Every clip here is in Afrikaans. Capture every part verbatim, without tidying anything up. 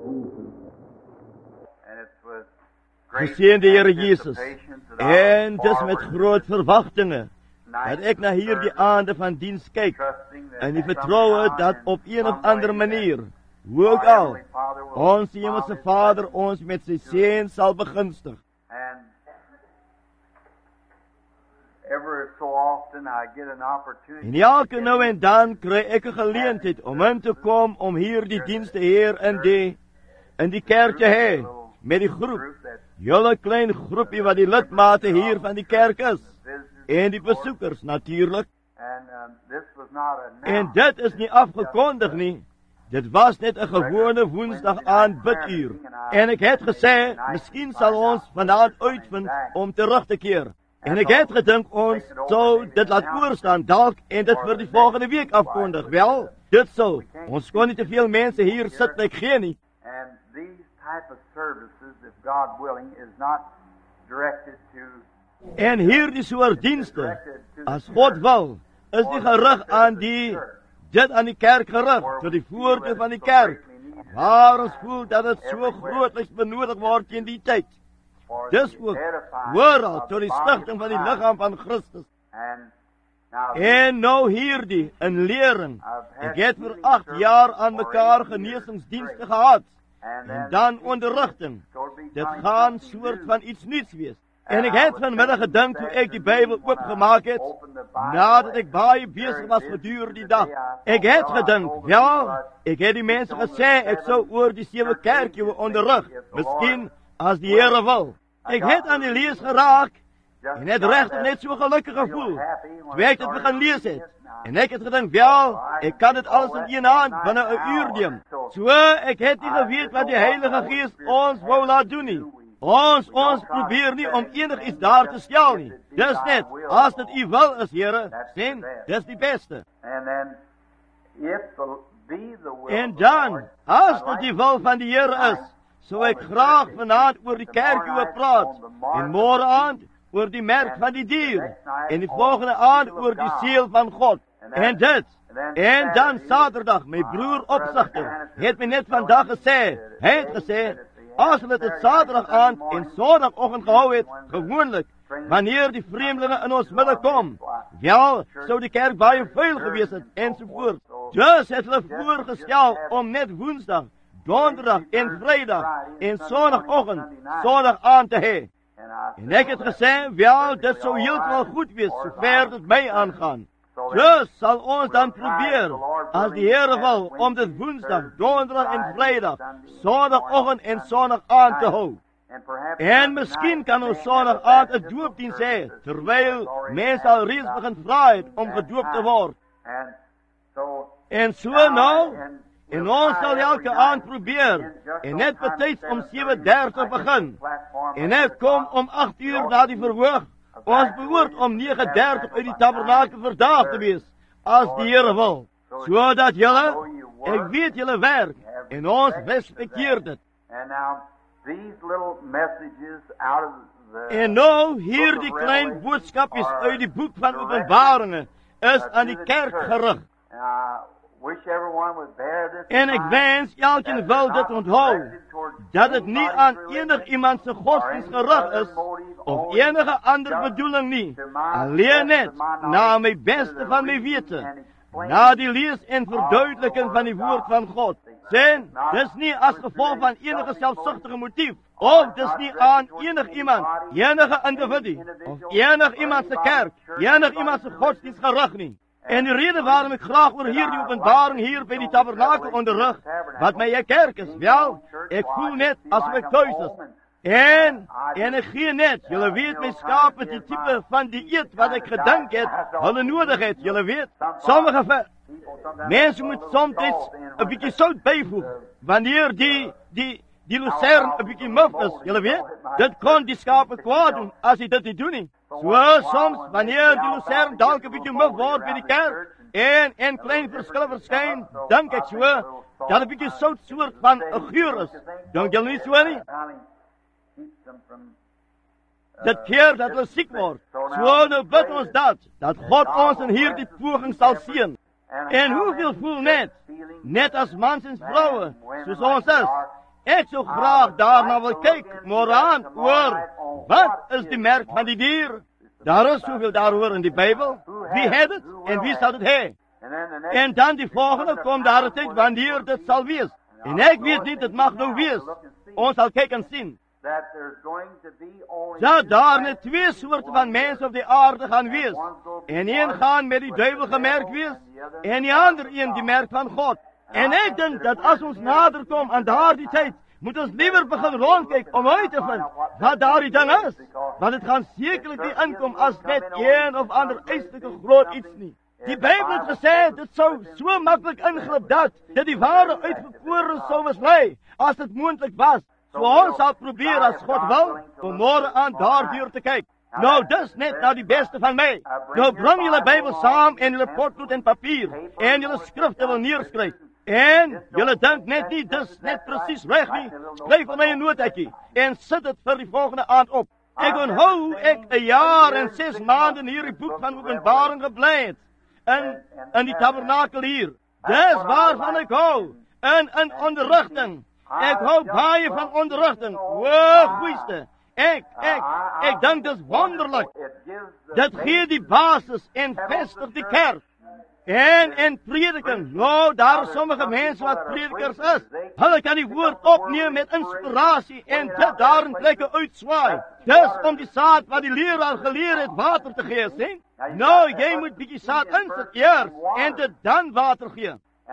Geseënde Here Jesus, en dis met groot verwagtinge dat ek na hierdie aande van diens kyk, en die vertroue dat op een of ander manier, hoe ook al, ons Hemelse Vader ons met sy seën sal begunstig. En elke nou en dan kry ek 'n geleentheid om in te kom om hierdie diens te heer in die in die kerk te hê, met die groep, julle klein groepie wat die lidmate hier van die kerk is, en die besoekers natuurlik. En dit is nie afgekondig nie, dit was net 'n gewone woensdag aan biduur, en ek het gesê, miskien sal ons vanaand uitvind om terug te keer. En ek het gedink ons sou dit laat oorstaan dalk en dit vir die volgende week afkondig. Wel, dit sou. Ons kon nie te veel mense hier sit like gee nie. En hierdie soort dienste, as God wil, is die gerig aan die, dit aan die kerk gerig, tot die voordeur van die kerk, waar ons voel dat het so grootliks benodig word in die tyd. Dis ook oral tot die stigting van die liggaam van Christus. En nou hierdie, in lering, ek het vir acht jaar aan mekaar genesingsdienste gehad, en dan onderrigting, dit gaan soort van iets nuuts wees. En ek het vanmiddag gedink toe ek die Bybel oopgemaak het, nadat ek baie besig was gedurende die dag. Ek het gedink, ja, ek het die mense gesê, ek sou oor die sewe kerkjou onderrig, miskien as die Here wil. Ek het aan die lees geraak, en het regtig net so gelukkig gevoel, toe ek dit begin lees het. En ek het gedink, wel, ek kan dit alles in een hand, binne 'n uur neem. So, ek het nie geweet wat die Heilige Gees ons wou laat doen nie. Ons, ons probeer nie om enig iets daar te stel nie. Dis net, as dit u wil is, Here, sien, dis die beste. En dan, as dit die wil van die Here is, sou ek graag vanaand oor die kerkjou praat, en môre aand oor die merk van die dier, en die volgende aand oor die siel van God. En dit, en dan Saterdag, my broer opsigter, het my net vandag gesê, hy het gesê, as hulle dit Saterdag aand en Sondagoggend gehou het, gewoonlik, wanneer die vreemdelinge in ons midde kom, wel, sou die kerk baie vuil gewees het, ensovoort. Dus het hulle voorgestel om net Woensdag, Donderdag en Vrydag en Sondagoggend, Sondag aan te hê. En ek het gesê, wel, dit sou heeltemal goed wees, sover dit my aangaan. Dus sal ons dan probeer, as die Here wil, om dit Woensdag, Donderdag en Vrydag, Sondagoggend en Sondag aan te hou. En miskien kan ons Sondag aand 'n doopdiens hê, terwyl mense al reeds begin vra het om gedoop te word. En so nou, en ons sal elke aand probeer, en net betyds om sewe dertig begin, en ek kom om agt uur na die verhoog. Ons behoort om nege dertig uit die tabernakel verdaag te wees, as die Here wil, sodat julle, ek weet julle werk, en ons respekteer dit. En nou, hier die klein boodskapjes uit die boek van Openbaringe, is aan die kerk gerig. En ek wens elkeen wil dit onthou, dat het nie aan enig iemand se godsdienst gerig is, of enige ander bedoeling nie, alleen net, na my beste van my wete, na die lees en verduideliking van die woord van God. Sien, dis nie as gevolg van enige selfsugtige motief, of dis nie aan enig iemand, enige individu, of enig iemand se kerk, enig iemand se godsdienst gerig nie. En die rede waarom ek graag oor hierdie openbaring hier by die tabernakel onderrig, wat my kerk is, wel, ek voel net asof ek thuis is. En, en ek gee net, julle weet my skaap is die type van die eet wat ek gedink het, hulle nodig het, julle weet. Sommige ver, mense moet soms 'n bietjie sout byvoeg, wanneer die, die, die lucern 'n bietjie muf is, julle weet. Dit kon die skape kwaad doen, as hy dit nie doen nie. So, soms, wanneer die lucern dalk 'n bietjie muf word by die kerk, en, en klein verskille verskyn, dink ek so, dat 'n bietjie sout soort van 'n geur is. Dink julle nie so nie? Dit keer dat hulle siek word. So nou bid ons dat, dat God ons in hierdie poging sal seën. En hoeveel voel net, net as mans en vroue, soos ons is, Ek sou graag daarna wil kyk, moraan, oor, wat is die merk van die dier? Daar is soveel daaroor in die Bijbel. Wie het het en wie sal het hê? En dan die volgende, kom daar een tyd wanneer dit sal wees. En ek weet niet, het mag nou wees. Ons sal kyk en sien. Dat daar net twee soorten van mensen op die aarde gaan wees. En een gaan met die duivel gemerkt wees. En die ander een die merk van God. En ek denk dat as ons nader kom aan daar die tyd, moet ons liever begin rondkyk om uit te vind wat daar die ding is. Want het gaan zekerlijk nie inkom as net een of ander eistelike groot iets nie. Die Bijbel het gesê, dit sou so makkelijk ingrip dat, dat die ware uitverkoren sou mislei, as het moontlik was. So ons sal probeer as God wil, om morgen aan daardeur te kyk. Nou, dis net nou die beste van my. Nou, bring julle Bijbel saam en julle potlood en papier, en julle skrifte wil neerskryf. En julle dink net nie, dis net precies reg nie. Skryf vir my een notaatjie, en sit het vir die volgende aand op. Ek onthou ek een jaar en zes maanden hier die boek van Openbaring gebly het. In, in die tabernakel hier. Dis waarvan ek hou. In, in onderrigting. Ek hou baie van onderrigting. O, goeiste. Ek, ek, ek dink dis wonderlik. Dit gee die basis en vestig die kerk. En, en prediking. Nou, daar is sommige mense wat predikers is. Hulle kan die woord opneem met inspiratie en dit daar in plekke uitswaai. Dis om die saad wat die leraar geleer het water te gee, sien? Nou, jy moet bietjie saad insit eers en dit dan water gee.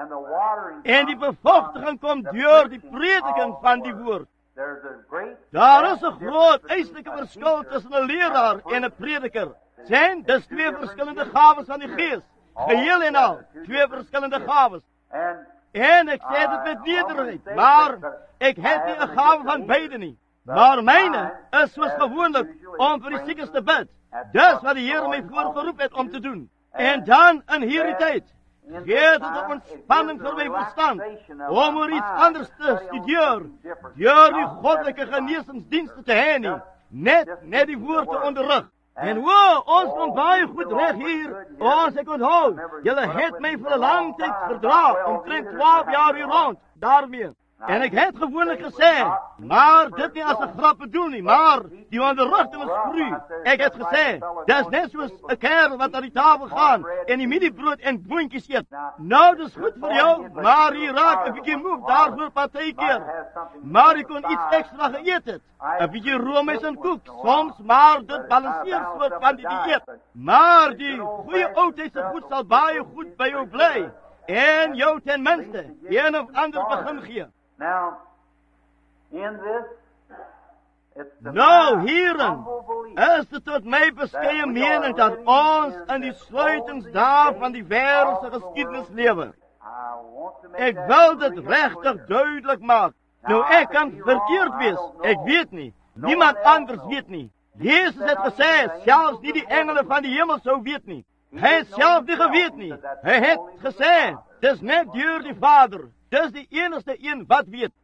En die bevochtiging kom deur die prediking van die woord. Daar is een groot eistelike verskil tussen een leraar en een prediker. Sien, dis twee verskillende gaves van die gees. Geheel en al, twee verskillende gaves. En ek sê dit met nederigheid, maar ek het nie een gave van beide nie. Maar myne is soos gewoonlik om vir die siekes te bid. Dis wat die Heer my voorgeroep het om te doen. En dan in hierdie tyd, gee dit een ontspanning vir my verstand, om oor iets anders te studeer, deur die goddelike geneesingsdienste te hê nie, net, net die woord te onderrig. En wow, ons kom baie goed reg hier, ons ek onthou, julle het my vir 'n lang tyd verdra, omtrent twaalf jaar hier rond, daarmee. En ek het gewoonlik gesê, maar dit nie as 'n grap bedoel nie, maar die onderrigting is vroeg. Ek het gesê, dis net soos 'n kerel wat aan die tafel gaan en die mieliebrood en boontjies eet. Nou, dis goed vir jou, maar jy raak 'n bietjie moeg daarvoor partykeer. Maar jy kon iets extra geëet het. 'n bietjie roomys en koek, soms, maar dit balanseer soort van die dieet. Maar die goeie oudheidse goed sal baie goed by jou bly. En jou ten minste, een of ander begin gee. Now, in this, it's the Nou, hierin is dit tot my beskeie mening dat ons in die sluitingsdae van die wêreldse geskiedenis lewe. Ek wil dit regtig duidelik maak. Nou, ek kan verkeerd wees, ek weet nie. Niemand anders weet nie. Jezus het gesê, selfs nie die engele van die hemel sou weet nie. Hy het self nie geweet nie. Hy het gesê, dis net deur die Vader. Dis die enigste een wat weet.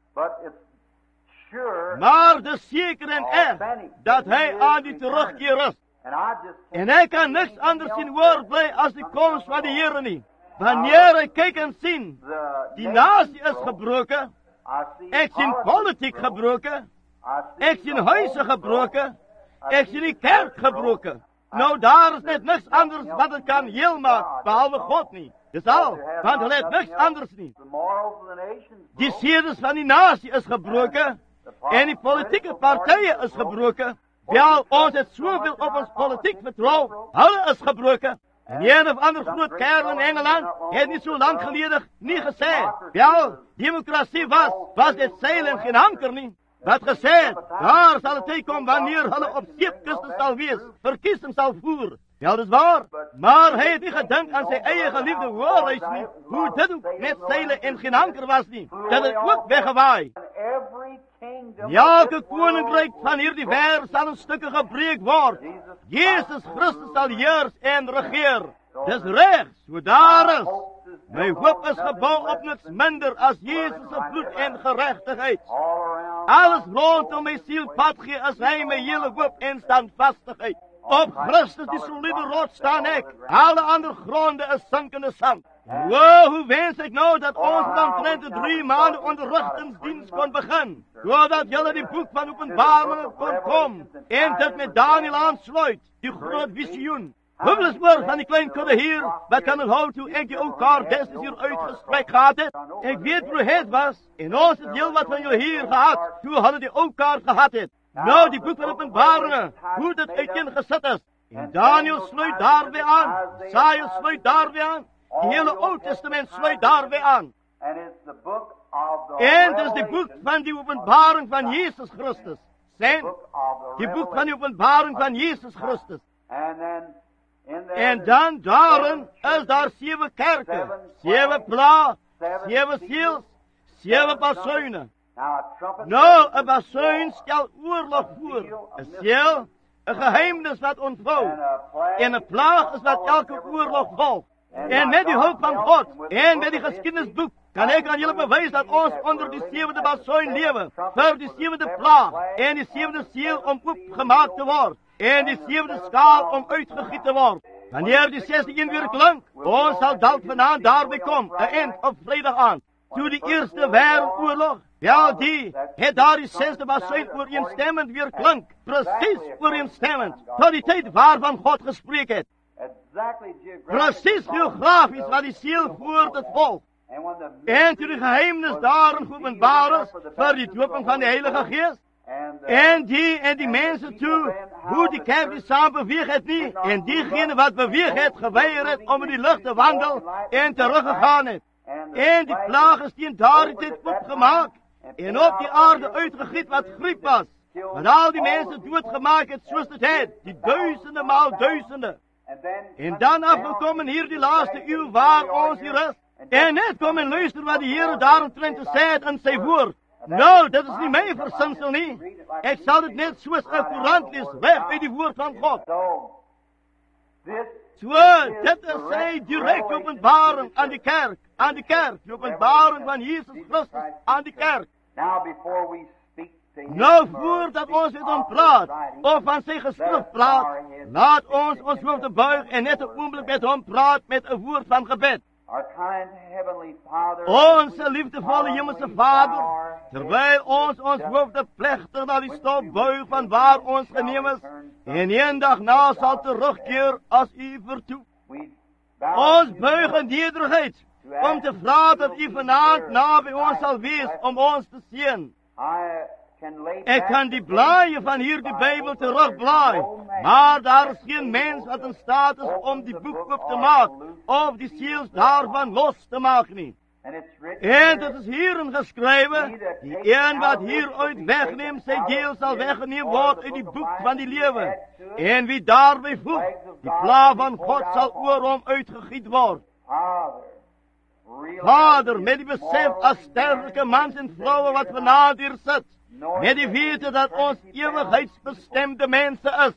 Maar dis seker en echt dat hy aan die terugkeer is. En hy kan niks anders sien hoor bly as die komst van die Here nie. Wanneer hy kyk en sien, die nasie is gebroken. Ek sien politiek gebroken. Ek sien huise gebroken. Ek sien die kerk gebroken. Nou, daar is net niks anders wat het kan heel maak, behalwe God nie. Dis al, want hulle het niks anders nie. Die sedes van die nasie is gebroken, en die politieke partye is gebroken. Wel, ons het soveel op ons politiek vertrouw, hulle is gebroken. En een of ander groot kerel in Engeland het nie so lang gelede nie gesê, wel, demokrasie was, was dit seil en geen anker nie. Wat gesê, daar sal het tyd kom wanneer hulle op seepkuste sal wees, verkiesing sal voer. Ja, dis waar, maar hy het nie gedink aan sy eie geliefde hoorhuis nie, hoe dit ook met seile en geen anker was nie, dat het ook weggewaai. Elke koninkryk van hierdie wêreld sal in stukke gebreek word. Jezus Christus sal heers en regeer. Dis reg, so daar is. My hoop is gebou op niks minder as Jezus se bloed en geregtigheid. Alles rondom my siel pad gee as hy my hele hoop en standvastigheid. Op Christus die soliede rots staan ek. Alle ander gronde is sinkende sand. Wow, hoe wens ek nou dat ons dan omtrent de drie maanden onderrigtingsdienst kon begin. Zodat jullie die boek van Openbaring kon kom. En dit met Daniel aansluit. Die groot visioen. Hoeveel is woord van die klein kudde hier, wat kan het houden toe ek die elkaar desnoods hier uitgesprek gehad het? Ik weet hoe het was, en ons het heel wat van jullie hier gehad, toen hadden die elkaar gehad het. Nou, die boek van Openbaringen, hoe dit uiteengezet is. En Daniel sluit daarbij aan, Jesaja sluit daarbij aan, die hele Oud Testament sluit daarbij aan. En het is de boek van die Openbaring van Jezus Christus. Zijn, die boek van die Openbaring van Jezus Christus. En dan daarin is daar zeven kerken, zeven pla, zeven ziels, zeven basuinen. Nou, een basuin stelt oorlog voor. Een ziel, een geheimnis wat ontvouwt. En een plaag is wat elke oorlog volgt. En met die hulp van God, en met die geschiedenisboek, kan ik aan jullie bewijzen dat ons onder die zevende basuin leven. Voor die zevende plaag, en die zevende ziel om opgemaakt te worden. En die zevende schaal om uitgegiet te worden. Wanneer die zesde in weer klank, ons zal dat vanavond daarbij komen, een eind op vrijdag aan. Toen die eerste wereldoorlog, ja die, het daar die zesde basuin overeenstemmend weer klank. Precies overeenstemmend, tot die tijd waarvan God gesproken heeft. Precies geografisch wat die ziel voert het volk. En toen de geheimnis daarin openbaar is, voor die doping van de Heilige Geest. En die en die mensen toe, hoe die kerk die samen beweegt het niet. En diegene wat beweegt het, geweigerd het om in die lucht te wandelen en teruggegaan het. En die plagen die in daar dit opgemaakt. En op die aarde uitgegiet wat griep was. Wat al die mensen doodgemaakt het zoals het heet. Die duizenden maal duizenden. En dan afgekomen hier die laatste uur waar ons hier is. En net kom en luister wat de Heer daaromtrent zei en zei voor. Nou, dat is niet mijn verzinsel niet. Ik zal het net zoals een courant lees, weg uit die woord van God. Zo, dit is zij direct openbaring aan de kerk, aan de kerk, de openbaring van Jezus Christus aan de kerk. Nou, voordat ons het om praat, of van zijn geschrift praat, laat ons ons hoofd buigen en net een ogenblik met hem praat met een woord van gebed. Onze liefdevolle hemelse Vader, terwijl ons ons hoofd plechtig naar die stof buigt van waar ons geneem is, en een dag na zal terugkeer als u vertoeft. Ons buigen nederigheid, om te vragen dat u vanavond na bij ons zal wezen, om ons te zien. Ik kan die blaaien van hier die Bijbel terugblaien, maar daar is geen mens wat in staat is om die boek op te maken, of die ziels daarvan los te maken niet. En het is hierin geschreven, die een wat hieruit wegneemt, zijn deel zal wegnemen worden uit die boek van die leven. En wie daarbij voegt, die plaag van God zal oorom uitgegiet worden. Vader, met die besef als sterke mans en vrouwen wat vanavond hier zit, met die weten dat ons eeuwigheidsbestemde mensen is.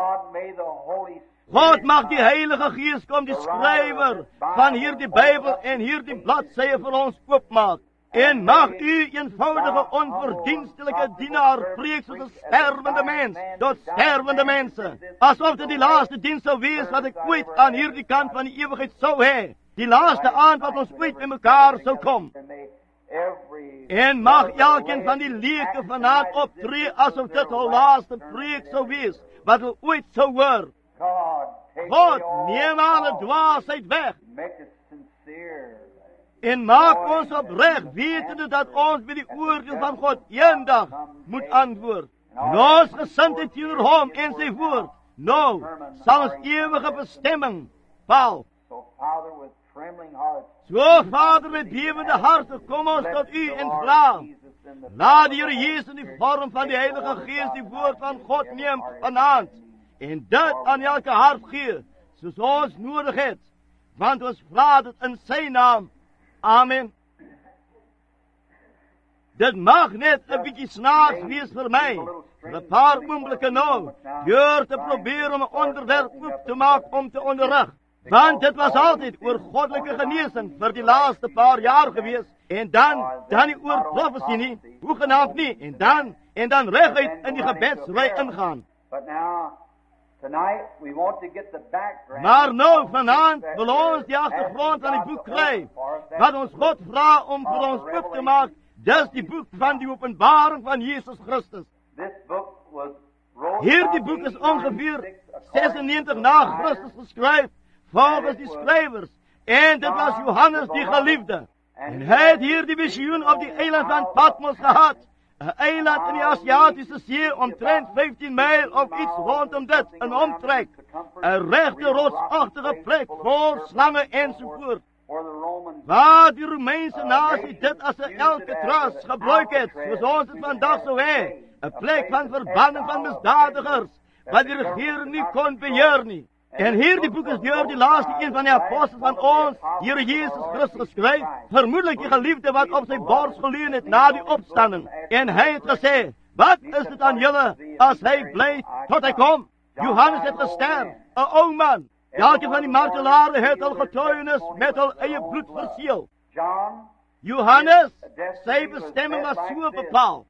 God mag die Heilige Geest kom, die schrijver van hier die Bijbel en hier die bladzijden voor ons opmaakt. En mag u eenvoudige onverdienstelijke dienaar preek tot een stervende mens, tot stervende mensen. Alsof het die laatste dienst zou wezen wat ik ooit aan hier die kant van die eeuwigheid zou hebben. Die laatste aan wat ons ooit met elkaar zou komen. En mag elkeen van die leken vanavond optreden alsof dit de laatste preek zou wezen, wat we ooit zou worden. God, neem alle dwaasheid weg. En maak ons oprecht, wetende dat ons bij die oordeel van God één dag moet antwoorden. En ons gezindheid hier om en zijn woord, nou, zal ons eeuwige bestemming val. Zo, Vader, met bevende harten, kom ons tot u en vraag. Laat de Heer Jezus in de vorm van de Heilige Geest die woord van God neemt vanavond. En dat aan elke hart geeft, zoals ons nodig heeft. Want ons vraagt het in zijn naam. Amen. Dit mag net een beetje snaaks wees voor mij. Voor een paar ogenblikken nou. Door te proberen om een onderwerp op te maken om te onderrichten. Want het was altijd oor goddelijke genezing voor die laatste paar jaar geweest. En dan, dan niet oor profetie niet, hoegenaamd niet. En dan, en dan rechtuit in die gebedsrij ingaan. Tonight we want to get the background. Maar nou vanavond wil ons die achtergrond van die boek krijgen. Wat ons God vraagt om voor ons op te maken. Dat is die boek van die openbaring van Jezus Christus. This book was wrote Hierdie boek is ongeveer zesennegentig na Christus geschreven. Volgens die schrijvers. En dit was Johannes die geliefde. En hij had hier die visioen op die eiland van Patmos gehad. Een eiland in de Aziatische Zee, omtrent vijftien mijl of iets rondom dit, een omtrek. Een rechte rotsachtige plek, vol slangen enzovoort. Waar die Romeinse natie dit als een elke trust gebruikt heeft, zoals ons het vandaag zo heeft. Een plek van verbanning van misdadigers, waar de regering niet kon beheren. En hier die boek is door die laatste een van de apostelen van ons, Heer Jezus Christus geschreven, vermoedelijk die geliefde wat op zijn borst geleund heeft na die opstanding. En hij heeft gezegd, wat is het aan jullie als hij blijft tot hij komt? Johannes heeft gesterft, een oud man. Elke van die martelaren heeft al getuigenis met al eigen bloed verzield. Johannes, zijn bestemming was zo bepaald.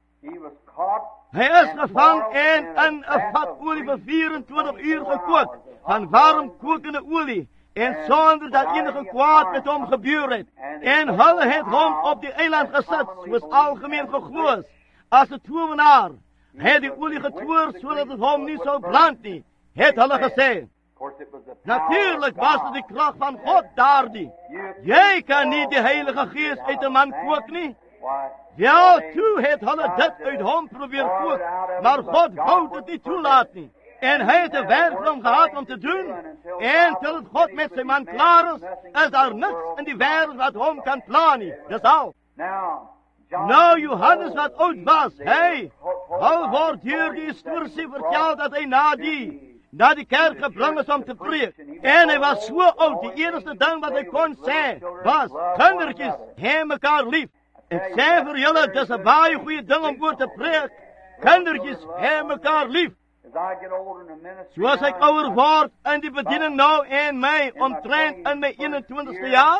Hij is gevangen en in een vat olie voor vierentwintig uur gekookt. Van warm kokende olie. En zonder dat enige kwaad met hem gebeurd heeft. En hulle heeft hem op die eiland gezet. Zoals algemeen gegloos. Als de tovenaar. Hij heeft die olie getoerd zodat het hem niet zou branden. Het hulle gezegd. Natuurlijk was het de kracht van God daar die. Jij kan niet de Heilige Geest uit de man koken niet. Ja, toe het hulle dit uit hem probeer kook. Maar God wou het niet toelaten. En hij heeft de werk om gehad om te doen. En tot het God met zijn man klaar is, is er niks in die wereld wat hem kan plannen. Dat is al. Nou, Johannes wat oud was, hij, al wordt hier die historie verteld dat hij na die, naar die kerk gebracht is om te preken. En hij was zo oud, de eerste ding wat hij kon zeggen, was, kindertjes, hebben elkaar lief. Ik zei voor jullie, dat is een baie goede ding om voor te preken. Kindertjes, hebben elkaar lief. Zoals ik ouder word in die bediening nou en mij omtrent in mijn eenentwintigste jaar.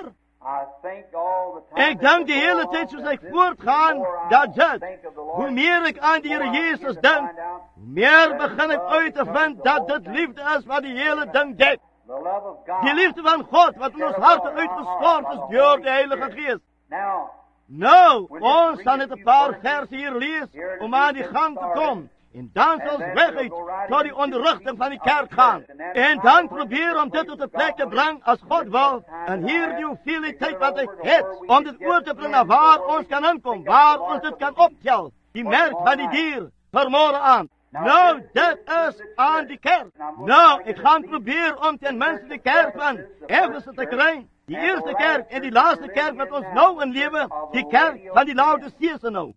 Ik denk de hele tijd zoals ik voortgaan, dat dit, hoe meer ik aan de Heer Jezus denk, hoe meer begin ik uit te vinden dat dit liefde is wat die hele ding deed. Die liefde van God, wat in ons harten uitgestort is door de Heilige Geest. Nou, ons gaan het een paar versen hier lezen om aan die gang te komen. En dan zal ze weg tot die onderrichting van die kerk gaan. En dan proberen om dit op de plek te brengen als God wil. En hier die hoeveelheid tijd wat ik heb. Om dit oor te brengen waar ons kan aankomen. Waar ons dit kan optellen. Die merk van die dier vermoorden aan. Nou, dit is aan die kerk. Nou, ik ga proberen om ten minste de kerk van Efeze te krijgen. Die eerste kerk en die laatste kerk met ons nou in leven. Die kerk van die Laodicea nou.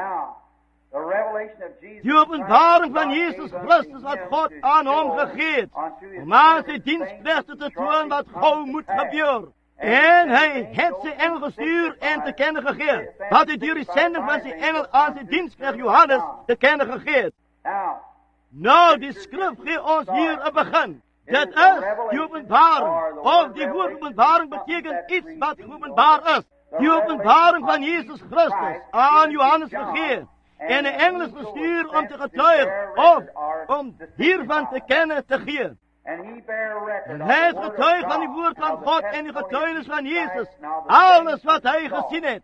Die openbaring van Jezus Christus wat God aan hem gegeven. Om aan zijn dienstplichten te doen wat gauw moet gebeuren. En hij heeft zijn engel gestuurd en te kennen gegeven. Wat hij door de zending van zijn engel aan zijn dienstplicht Johannes te kennen gegeven. Nou, die schrift geeft ons hier een begin. Dat is die openbaring. Of die woord openbaring betekent iets wat openbaar is. Die openbaring van Jezus Christus aan Johannes gegeven. En de engel is gestuurd om te getuigen, of om hiervan te kennen te geven. En hij is getuigd van die woord van God en de getuigenis van Jezus. Alles wat hij gezien heeft.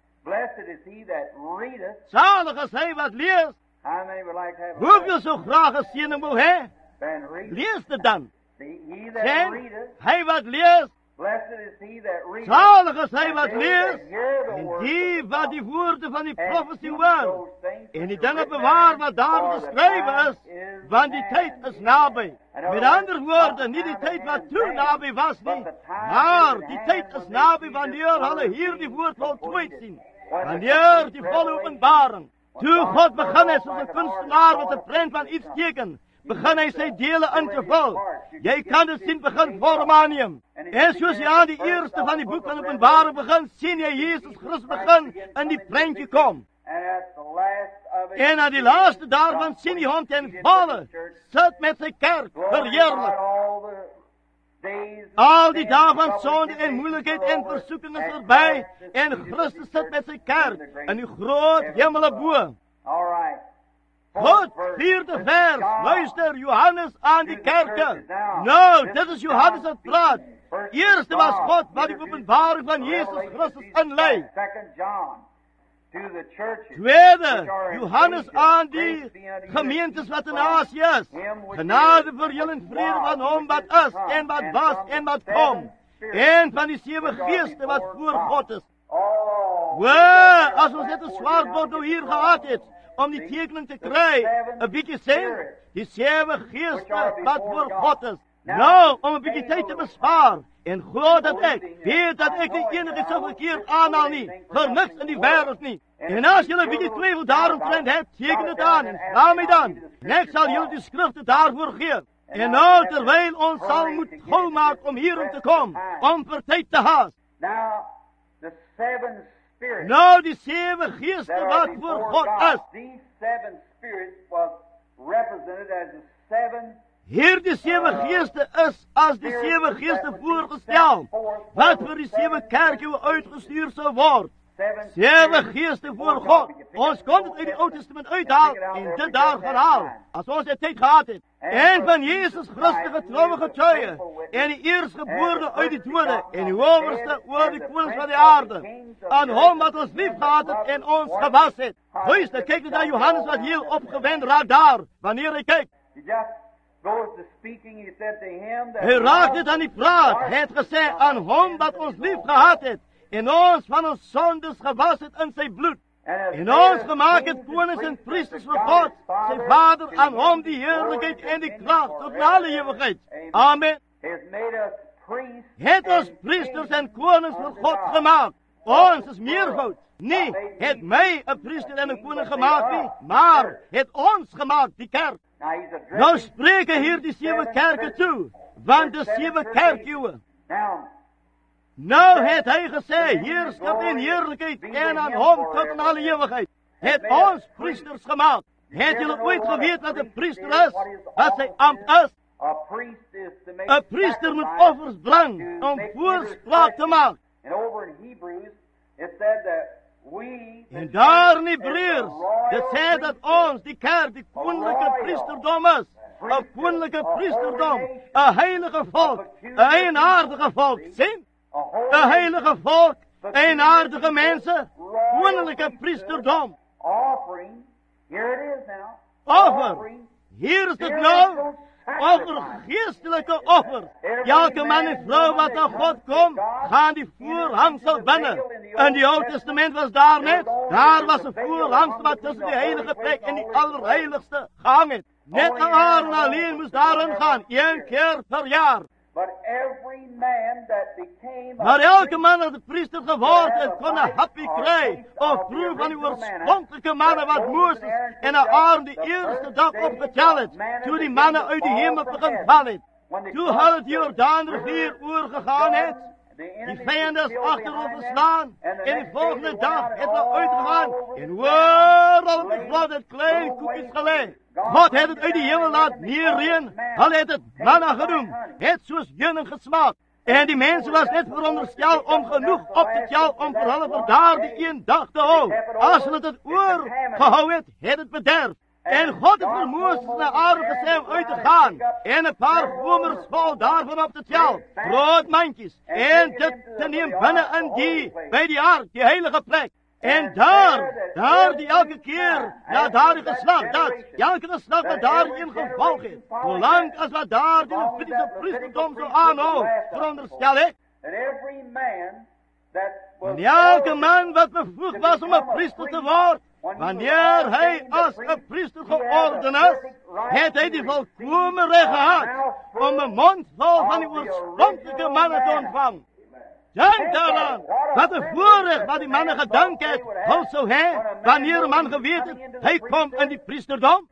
Zalig is hij wat leest. Hoeveel zo graag een zin wil hij? Lees het dan. En hij wat leest. Zalig is hij wat leest, en die wat die woorden van die profetie waren, en die dingen bewaar wat daar geschreven is, want die tijd is nabij. Met andere woorden, niet die tijd wat toen nabij was niet, maar die tijd is nabij wanneer alle hier die woord voltooid zien, wanneer die volle openbaring. Toen God begon is als een kunstenaar met een prent van iets teken, begin hij zijn delen in te vullen. Jij kan het zien begin vorm aan hem. En zoals je aan die eerste van die boek van de openbaring begint, zie je Jezus Christus begin en die prentje komt. En aan die laatste daarvan zie je hem ten volle zit met zijn kerk verheerlijk. Al die dagen van zonde en moeilijkheid en verzoeking is erbij. En Christus zit met zijn kerk en die groot hemelen boe. Goed, vierde vers. Luister, Johannes aan die kerken. Nou, dit is Johannes het praat. Eerste was God wat die openbaring van Jezus Christus inlei. Tweede, Johannes aan die gemeentes wat in Azië is. Genade vir julle en vrede van hom wat is en wat was en wat kom. En van die sewe geeste wat voor God is. Wow, as ons net een swaardbord nou hier gehad het, om die tekening te kry, een bietjie sê, die sewe geeste wat voor God is. Nou, om een bietjie tyd te bespaar, en glo dat ek, weet dat ek die enige so verkeerd aanhaal nie, vir niks in die wêreld nie. En as julle 'n bietjie twyfel daaromtrent het, teken dit aan, en vra my dan, en ek sal julle die skrifte daarvoor gee. En nou, terwyl ons sal moet gou maak om hierom te kom, om vir tyd te haas. Nou, die sewe geeste wat voor God is. Hier die sewe geeste is as die sewe geeste voorgestel, wat vir die sewe kerke uitgestuur sou word. Sewe geeste voor God. Ons kon dit uit die Ou Testament uithaal en dit daar gaan haal, as ons dit tyd gehad het. En van Jezus Christus getrouwe getuie, en die eerstgeborene uit die dode, en die hoogste oor die konings van die aarde, aan hom wat ons lief gehad het en ons gewas het. Luister, kyk net naar Johannes wat heel opgewend raak daar, wanneer hy kyk. Hy raakt dit aan die praat, hy het gesê aan hom wat ons lief gehad het, en ons van ons sondes gewas het in sy bloed. En ons gemaak het konings en priesters vir God, sy Vader, aan hom die heerlijkheid en die kracht tot in alle ewigheid. Amen. Het ons priesters en konings vir God gemaakt. Ons is meervoud. Nee, het my een priester en een koning gemaakt nie, maar het ons gemaakt, die kerk. Nou spreek hy hier die sewe kerke toe, want die sewe kerkjuwe. Nou het hy gesê, heerskap en heerlijkheid en aan hom tot in alle ewigheid. Het ons priesters gemaakt. Het julle ooit geweet wat een priester is? Wat sy ambt is? Een priester moet offers bring om voorspraak te maak. En daar in Hebreërs, dit sê dat ons, die kerk, die koninklijke priesterdom is. Een koninklijke priesterdom, een heilige volk, een eenaardige volk. Sien? Een heilige volk, eenaardige mensen, koninklijke priesterdom. Offer. Hier is het nou. Offer, geestelijke offer. Elke man en vrouw wat naar God komt, gaan die voorhangsel binnen. In die Oude Testament was daar net, daar was een voorhangsel wat tussen die heilige plek en die allerheiligste gehangen. Net Aaron alleen moest daarin gaan, één keer per jaar. Maar elke man dat de priester geworden is, kon een happy krijgen, of proef van die oorspronkelijke mannen wat Mozes en Aaron de eerste dag opgeteld het, toen die mannen uit de hemel begon vallen. Toen had het Jordaanrivier oorgegaan het, die vijanden is achterover geslaan, en de volgende dag het er uitgegaan, en waar op de vlot het klein koekjes gelegd. God het het uit die hemel laat neerreen, al het het manna genoemd, het soos jeuning gesmaakt. En die mensen was net veronderstel om genoeg op te tel om vir hulle vir daar die een dag te hou. As hulle dit oor gehou het, het het bederf. En God het vir Moses na Aaron gesê om uit te gaan, en een paar gomers vol daarvan op te tel, broodmandjies, en dit te neem binnen in die, by die ark, die heilige plek. En daar, daar die elke keer, na daar die geslag, dat, elke geslag wat daarin gevolg het, zolang as wat daar die Levitiese priesterdom zo aanhou, veronderstel ek. En elke man wat bevoegd was om een priester te worden, wanneer hy as een priester georden is, het hy die volkome recht gehad, om een mond vol van die oorspronkelijke mannen te ontvangen. Denk daaraan, wat een voorrecht wat die mannen gedank het, hoe zou hij, wanneer een man geweet het, hij komt in die priesterdom.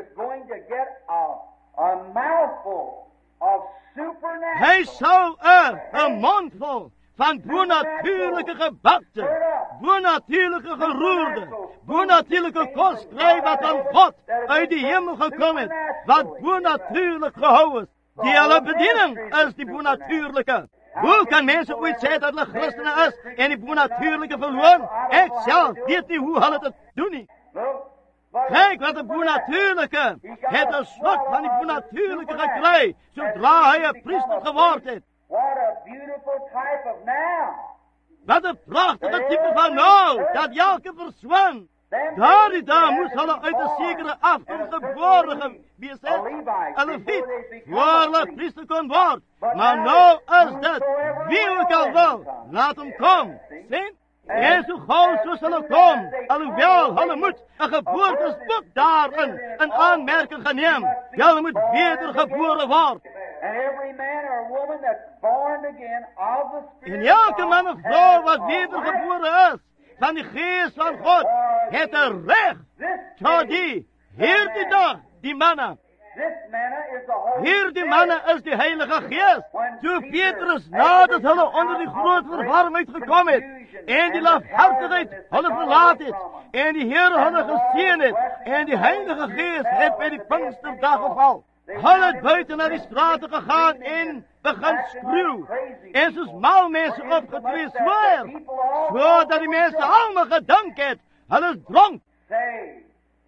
Hij zou er een mondvol van bonatuurlijke gebakte, bonatuurlijke geroerde, bonatuurlijke kost krijgen wat van God uit die hemel gekomen is, wat bonatuurlijk gehouden is. Die hele bediening is die bonatuurlijke. Hoe kan mensen ooit zeggen dat hulle christenen is en die bonatuurlijke verloren? Ik zelf weet niet hoe hulle het doen niet. Kijk wat de bonatuurlijke, het een slot van die bonatuurlijke gekregen, zodra hij een priester geworden is. What a beautiful type of now. Wat een prachtige type van nou, dat elke persoon. Daar die daar moest hulle uit een zekere afkomst geboren wees het, een leviet, voordat priester kon worden. Maar nou is dit, wie ook al wil, laat hem komen. Zien? En zo gauw zo zal hij komen, alhoewel hulle moet een geboortesboek daarin een aanmerking geneem. Hulle moet wedergeboren worden. And every man or woman that's born again of the Spirit En elke man en vrouw wat wedergeboren is, van de geest van God, heeft een recht tot die, hier die dag, die mannen. This manna is the Holy Hier die mannen is de Heilige Geest. Toen Petrus nadat hulle onder die grote verwarming gekomen het, en die lafhartigheid hulle verlaat het, en die Heer hulle gezien het, en die Heilige Geest het bij die Pinksterdag geval. Hulle het buiten naar die straten gegaan en begin skreeuw. En soos mal mense opgetree zwaar, zodat die mensen allemaal gedank het, hulle is dronk. Say,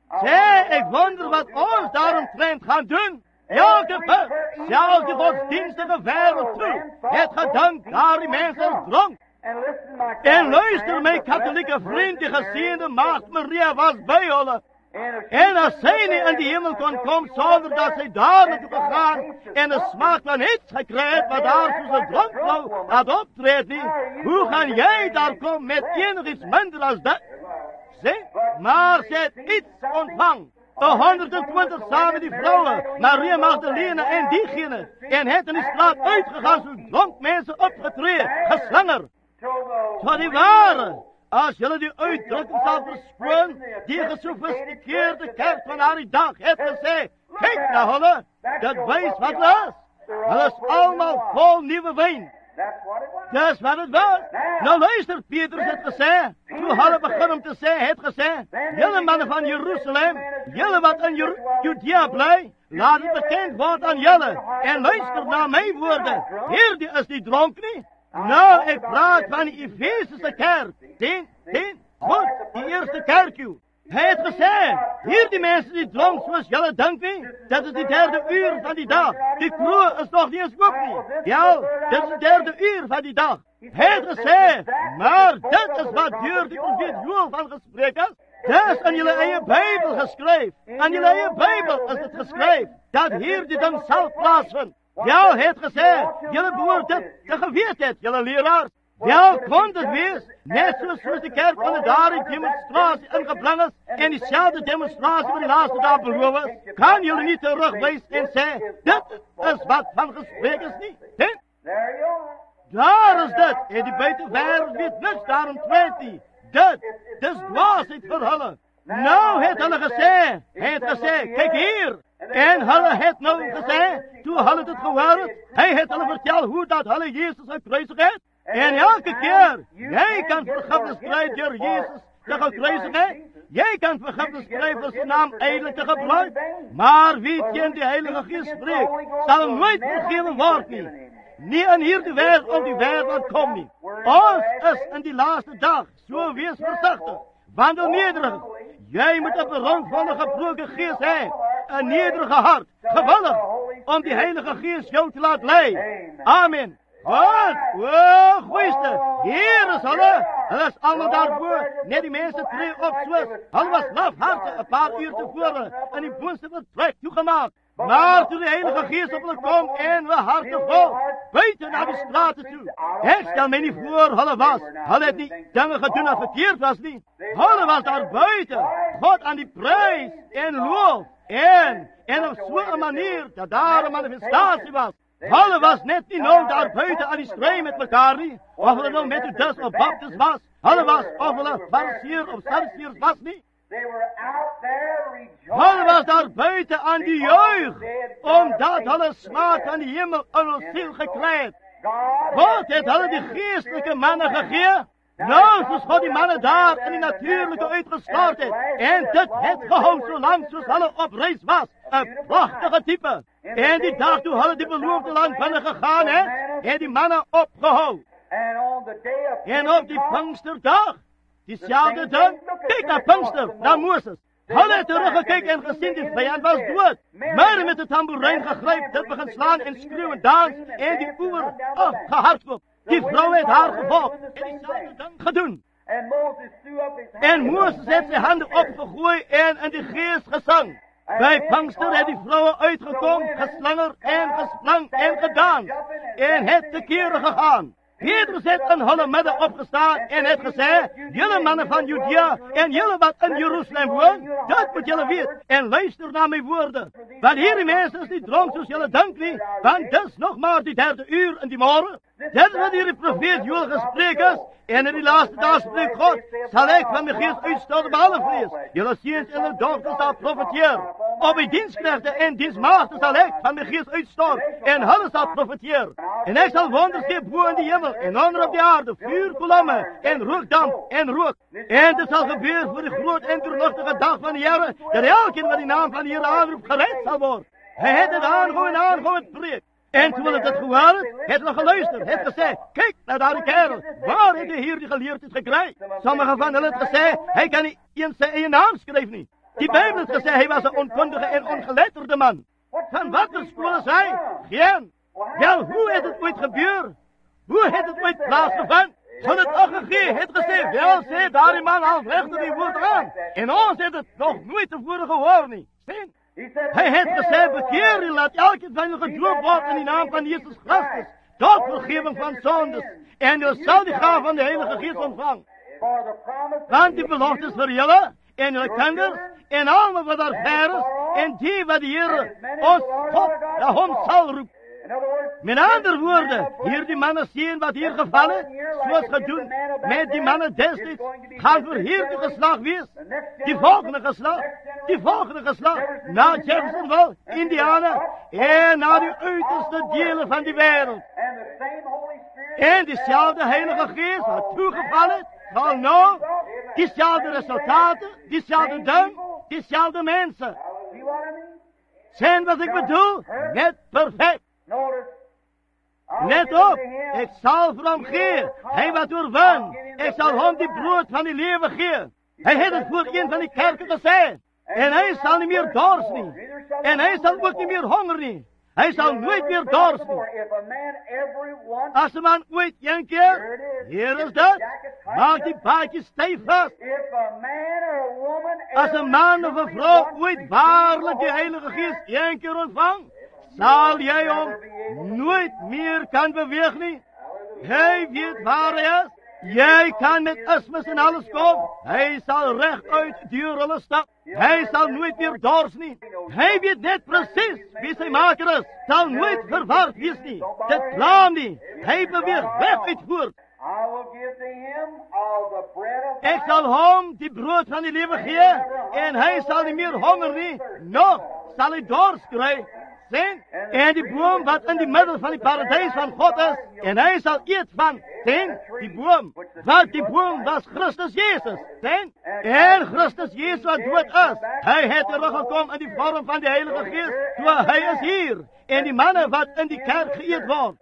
Sê, ek wonder wat ons daaromtrent gaan doen. Elke per, zelfs die godsdienstige wereld toe, het gedank daar die mensen is dronk. and listen, my En Catholic luister, friends, mijn the katholieke blessed vriend, die Virgin geseende Mary, maagd Maria was bij hulle. and if she En als could zij niet in de there hemel kon until komen, she was zonder dat there, zij daar then naartoe God gegaan tasted en de something smaak van iets gekregen, wat daar tussen de dronkvrouw had optreden. Hoe ga jij daar komen met enig iets minder als dat? Zie, maar ze heeft iets ontvangen. De honderdtwintig samen die vrouwen, Maria Magdalena en diegene. En het in de straat uitgegaan, zo dronk mensen opgetreden, geslanger. Tot die waren. Als jullie die uitdrukking zal verspreken, die gesofisticeerde kerk van haar dag heeft gezegd, kijk naar hulle, dat wijst wat het is. Hulle is allemaal vol nieuwe wijn. That's what it was. Dat is wat het was. Nou luister, Petrus het gezegd, toen hulle begin om te zeggen, het gezegd, jullie mannen van Jeruzalem, jullie wat in Jer- Judea blij, laat het bekend worden aan jullie. En luister naar mijn woorden, hier die is die dronk niet. Nou, ik praat van die Efesische kerk. Zien, zien, goed, die eerste kerk. Hij heeft gezegd, hier die mensen die dronk zoals jullie denken, dat is de derde uur van die dag. Die kroeg is nog niet eens op niet. Ja, dat is de derde uur van die dag. Hij heeft gezegd, maar dat is wat door de profeet Joel van gesproken is. Dat is aan jullie eigen Bijbel geschreven. Aan jullie eigen Bijbel is het geschreven, dat hier die dan zal plaatsvinden. Ja, hij heeft gezegd, jullie behoort het te geweten het, jullie leraars. Ja, kon het wees, net zoals, zoals de kerk van de daar in demonstratie ingepland is, en diezelfde demonstratie van die laatste dag beloofd is, kan jullie niet terugwijzen en zeggen, dit is wat van gesprek is niet. He? There you are. Daar is dit, en die buitenwereld weet niks daaromtrent niet. Dit, dit is dwaasheid voor hulle. Nou het hulle gezegd, hij heeft gezegd, kijk hier. En hulle het nou gezegd, toen hulle dit gehoord, hij heeft hulle verteld hoe dat hulle Jezus gekruisigd heeft. En elke keer, jij kan vergifnis krijgen door Jezus te gekruisigd. Jij kan vergifnis krijgen voor zijn naam eigenlijk te gebruiken. Maar wie tegen de Heilige Geest spreekt, zal nooit vergeven worden. Niet in hier de wereld, om die wereld komt niet. Ons is in die laatste dag, zo wees voorzichtig. Wandel nederig. Jij moet een beroemdvolle gebroken geest hebben. Een nederige hart. Gewillig. Om die Heilige Geest jou te laten leiden. Amen. Wat? Oh, goeiste. Hier is hulle. Hulle is allemaal daarvoor. Net die mensen tree op zoals. Hulle was lafhartig een paar uur tevoren. En die boonste vertrek toegemaakt. Maar toen de Heilige Geest op hulle kwam en we harten vol, buiten naar de straten toe. Ik stel mij niet voor, hulle was. Hulle het niet dingen gedaan dat verkeerd was niet. Hulle was daar buiten. God aan die prijs en loof. En, en op zo'n manier dat daar een manifestatie was. Hulle was net niet nou daar buiten aan die strijd met elkaar niet. Of hulle nou met de dus of baptist was. Hulle was of hulle farisier of sadduceers was niet. They were out there rejoicing. Hulle was daar buiten aan die juich, omdat hulle smaak aan die hemel in ons ziel gekleed. God heeft hulle die geestelijke mannen gegeven. Nou, zoals God die mannen daar in die natuurlijke uitgestort heeft. En dit het gehouden zolang zoals hulle op reis was. Een prachtige type. En die dag toen hulle die beloofde land binnen gegaan hè, heeft die mannen opgehouden. And on the day of En op die Pinksterdag, diezelfde dag, kijk naar Pinkster, naar Mozes. Hulle het teruggekeken en gesien die vijand was dood. Maar met de tamboerijn gegryp, dit begin slaan en skreeuw en dans en die oor afgehardloop. Die vrou het haar gevolg en dieselfde ding gedoen. En Moses het sy hande opgegooi en in die gees gesang. By Pinkster het die vroue uitgekom, geslanger en gesplang en gedans en het te kere gegaan. Petrus het in hulle midde opgestaan en het gesê, julle manne van Judea en julle wat in Jerusalem woon, dit moet julle weet en luister na my woorde. Want hierdie mense is nie dronk soos julle dink nie, want dis nog maar die derde uur in die môre. Dit wat hierdie profeet Joël gespreek is, en in die laaste dae spreek God, sal ek van my gees uitstort op alle vlees. Julle seuns en julle dogters sal profeteer. Op die diensknegte en diensmaagde sal ek van my gees uitstort, en hulle sal profeteer. En ek sal wonders gee bo in die hemel en onder op die aarde, vuurkolomme en rookdamp en rook. En dit sal gebeur voor die groot en doorluchtige dag van die Here, dat elkeen wat die naam van die Here aanroep gered sal word. Hy het dit aangehou en aangehou het preek. En toen hulle dit gehoor het, het hulle geluister, het gesê, kyk na daardie kerel, waar het hy hier die geleerdheid gekry? Sommige van hulle het gesê, hy kan nie eens sy eie naam skryf nie. Die Bybel het gesê, hy was 'n onkundige en ongeletterde man. Van watter skool is hy? Geen. Wel, hoe het dit ooit gebeur? Hoe het dit ooit plaasgevind? Son het aangegee, het gesê, wel sê daardie man al regter die woord aan. En ons het dit nog nooit tevore gehoor nie. Sien? Hy het gesê, bekeer en laat elkeen van julle gedoop word in die naam van Jesus Christus, tot vergeving van sondes, en julle sal die gawe van die Heilige Gees ontvang. Want die belofte is vir julle, en julle kinders, en almal wat daar ver is, en die wat die Here ons God na hom sal roep. Met ander woorde, hier die manne sien wat hier geval het, soos gedoen met die manne destyds, gaan vir hierdie geslag wees, die volgende geslag, die volgende geslag, na Jeffersonville, Indiana, en na die uiterste dele van die wêreld. En diezelfde Heilige Gees wat toegeval het, sal nou diezelfde resultate, diezelfde ding, diezelfde mense. Sien wat ek bedoel? Net perfect. Let op, ek sal vir hom gee, hy wat oorwin, ek sal hom die brood van die lewe gee. Hy het het voor een van die kerke gesê, en hy sal nie meer dors nie, en hy sal ook nie meer honger nie, hy sal nooit meer dors nie. As 'n man ooit een keer, hier is dit, maak die baadjie styf vast. As 'n man of 'n vrou ooit waarlik die Heilige Gees een keer ontvang, sal jy hom nooit meer kan beweeg nie. Hy weet waar hy is. Jy kan met ismus en alles kom. Hy sal reguit deur hulle stap. Hy sal nooit meer dors nie. Hy weet net presies wie sy maker is. Sal nooit verward wees nie. Dit pla nie. Hy beweeg reguit voort. Ek sal hom die brood van die lewe gee, en hy sal nie meer honger nie. Nog sal hy dors kry. Sien? En die boom wat in die middel van die paradijs van God is, en hy sal eet van, sien? Die boom, wat die boom was Christus Jezus, sien? En Christus Jezus wat dood is, hy het teruggekom in die vorm van die Heilige Geest, so hy is hier, en die manne wat in die kerk geëet word.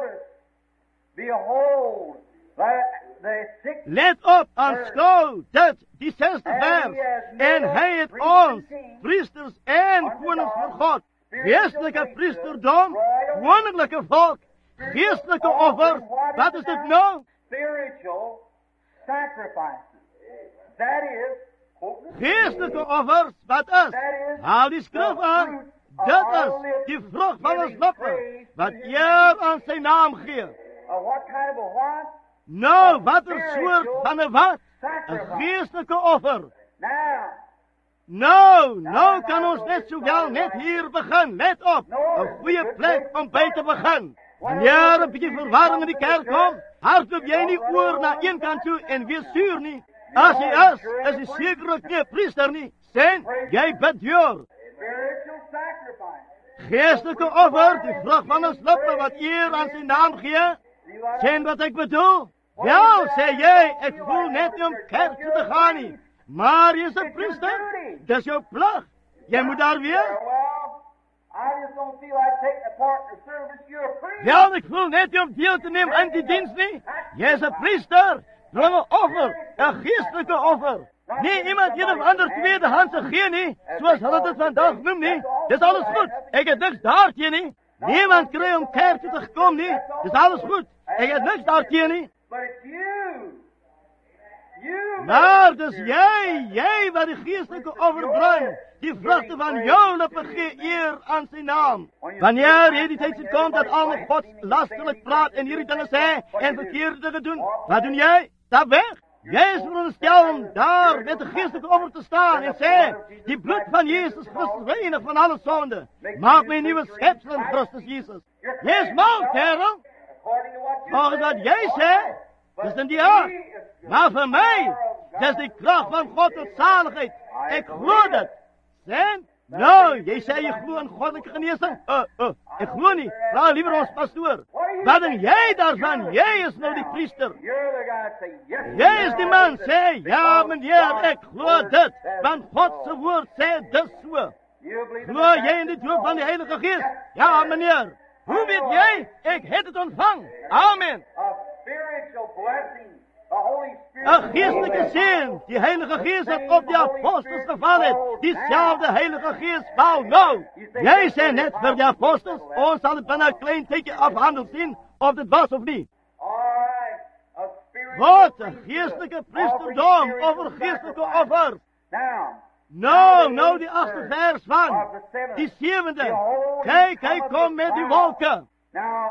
Let op, aanskou dit, die zesde vers, en hy het ons, priesters en konings vir God, geestelike priesterdom, wonderlike volk, geestelike offers, wat is dit nou? Spiritual sacrifices. That is, geestelike offers, wat is? Haal die skrif aan, dit is die vrug van ons lippe, wat eer aan sy naam gee. uh, what kind of a what? Nou, wat er soort van een wat? Een geestelike offer. Now, Nou, nou kan ons net so wel net hier begin. Let op, een goeie plek om bij te begin. Wanneer een beetje verwarring in die kerk komt, hardloop jy nie oor na een kant toe en wees zuur nie. As jy is, is jy sekerlik nie priester nie. Sien, jy bid deur. spiritual sacrifice. Geestelike offer, die vrug van ons lippe wat eer aan sy naam gee. Sien wat ek bedoel? Wel, sê jy, ek voel net nie om kerk toe te gaan nie. Maar jy is een priester, dis jou plig. Jy moet daar wees. Well, I just don't feel like taking a part in the service. You're a priest. Wel, ek voel net nie om deel te neem in die diens nie. Jy is een priester, bring een offer, een geestelike offer. Nie iemand een of ander tweedehandse gee nie, soos hulle dit vandag noem nie. Dis alles goed. Ek het niks daarteen nie. Niemand kry om kerk toe te kom nie. Dis alles goed. Ek het niks daarteen nie. But it's you. You Maar dis jy, jy wat die geestelike offer bring. Die vrugte van jou lippe gee eer aan sy naam. Wanneer jy die tyd sien kom dat almal God lasterlik praat en hierdie dinge sê en verkeerde dinge doen, wat doen jy? Stap weg. Jy is veronderstel om daar met 'n geestelike offer te staan en sê, die bloed van Jesus Christus reinig van alle sonde. Maak my 'n nuwe skepsel in Christus Jesus. Jy is mal, kerel. according to what you Volgens wat jy sê, dis in die hart. Maar vir my, dis die krag van God tot zaligheid. Ek glo dit. Sien? Nou, jy sê jy glo in goddelike genesing? Uh, uh, ek glo nie. Vra liever ons pastoor. Wat denk jy daarvan? Jy is nou die priester. You're the guy that say yes. Jy is die man, sê, ja meneer, ek glo dit. Want God se woord sê dis so. You believe in Glo the jy in die doop van die Heilige Gees? Ja meneer. Hoe weet jy? Ek het het ontvang. Amen. a spiritual blessing, the Holy Spirit. 'n Geestelike seën, die Heilige Gees wat op die apostels geval het, dieselfde Heilige Gees val nou. Jy sê net vir die apostels, ons sal dit binne 'n klein tydjie afhandel sien of dit was of nie. All right, a spiritual Wat 'n priesthood, geestelike offering priesterdom spiritual over geestelike offers. Now, Nou, nou die agste vers van die sewende. Kyk, hy kom met die wolke. now,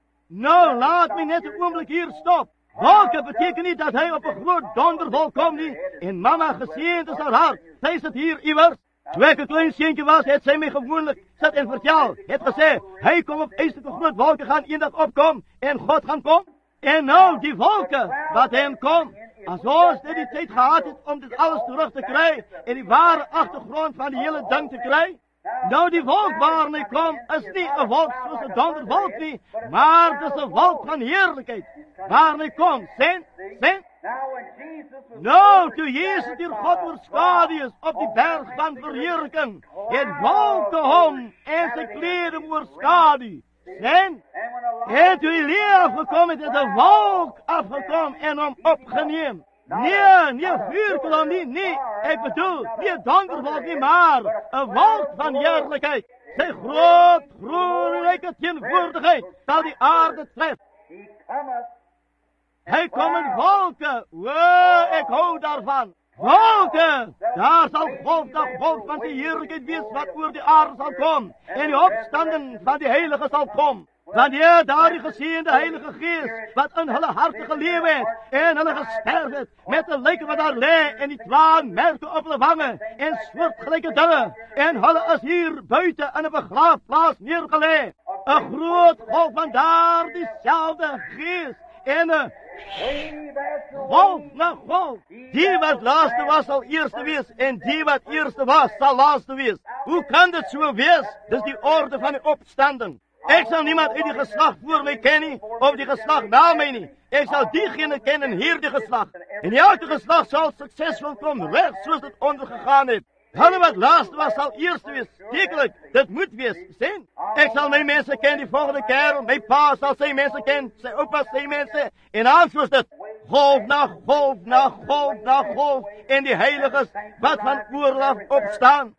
Nou, laat my net 'n oomblik hier stop. Wolke beteken nie dat hy op 'n groot donderwolk kom nie. En mama geseënd is haar hart. Sy sit hier iewers. Toe ek 'n klein seentjie was, het sy my gewoonlik sit en vertel. Het gesê, hy kom op eistelike groot wolke gaan eendag opkom en God gaan kom. En nou die wolke wat hem kom. As ons dit die tyd gehad het om dit alles terug te kry en die ware agtergrond van die hele ding te kry. Nou die wolk waar hy kom is nie 'n wolk soos 'n donderwolk nie, maar dis 'n wolk van heerlikheid. Waar hy kom, sien? Sien? now when Jesus was Nou, toe Jezus deur God oorskadu is op die berg van verheerliking, het wolke hom en sy klere oorskadu. Sien? and when a En toe Elia afgekom het, het 'n wolk afgekom en hom opgeneem. Nee, nie 'n vuurkolom nie, nee, ek bedoel, nie 'n donderwolk nie, maar 'n wolk van heerlikheid. Sy groot, glorieryke teenwoordigheid sal die aarde tref. he cometh, Hy kom in wolke. O, ek hou daarvan. Wolke! Daar sal golf na golf van die heerlikheid wees wat oor die aarde sal kom. En die opstanding van die heilige sal kom. Wanneer daardie geseënde Heilige Gees wat in hulle harte gelewe het en hulle gesterf het met 'n lijk wat daar lê en die traanmerke op hulle wange en soortgelyke dinge en hulle is hier buite in 'n begraafplaas neergelê. 'n Groot golf van daardie selfde Gees en 'n he that's the golf na golf. Die wat laaste was sal eerste wees en die wat eerste was sal laaste wees. Hoe kan dit so wees? Dis die orde van die opstanding. Ek sal niemand uit die geslag voor my ken nie, of die geslag na my nie. Ek sal diegene ken in hierdie geslag. En elke geslag sal suksesvol kom, reg soos dit ondergegaan het. Hulle wat laaste was sal eerste wees. Sekerlik, dit moet wees, sien? Ek sal my mense ken die volgende keer, my pa sal sy mense ken, sy oupa sy mense, en aan soos dit. Golf na golf na golf na golf, en die heiliges wat van oorlog opstaan.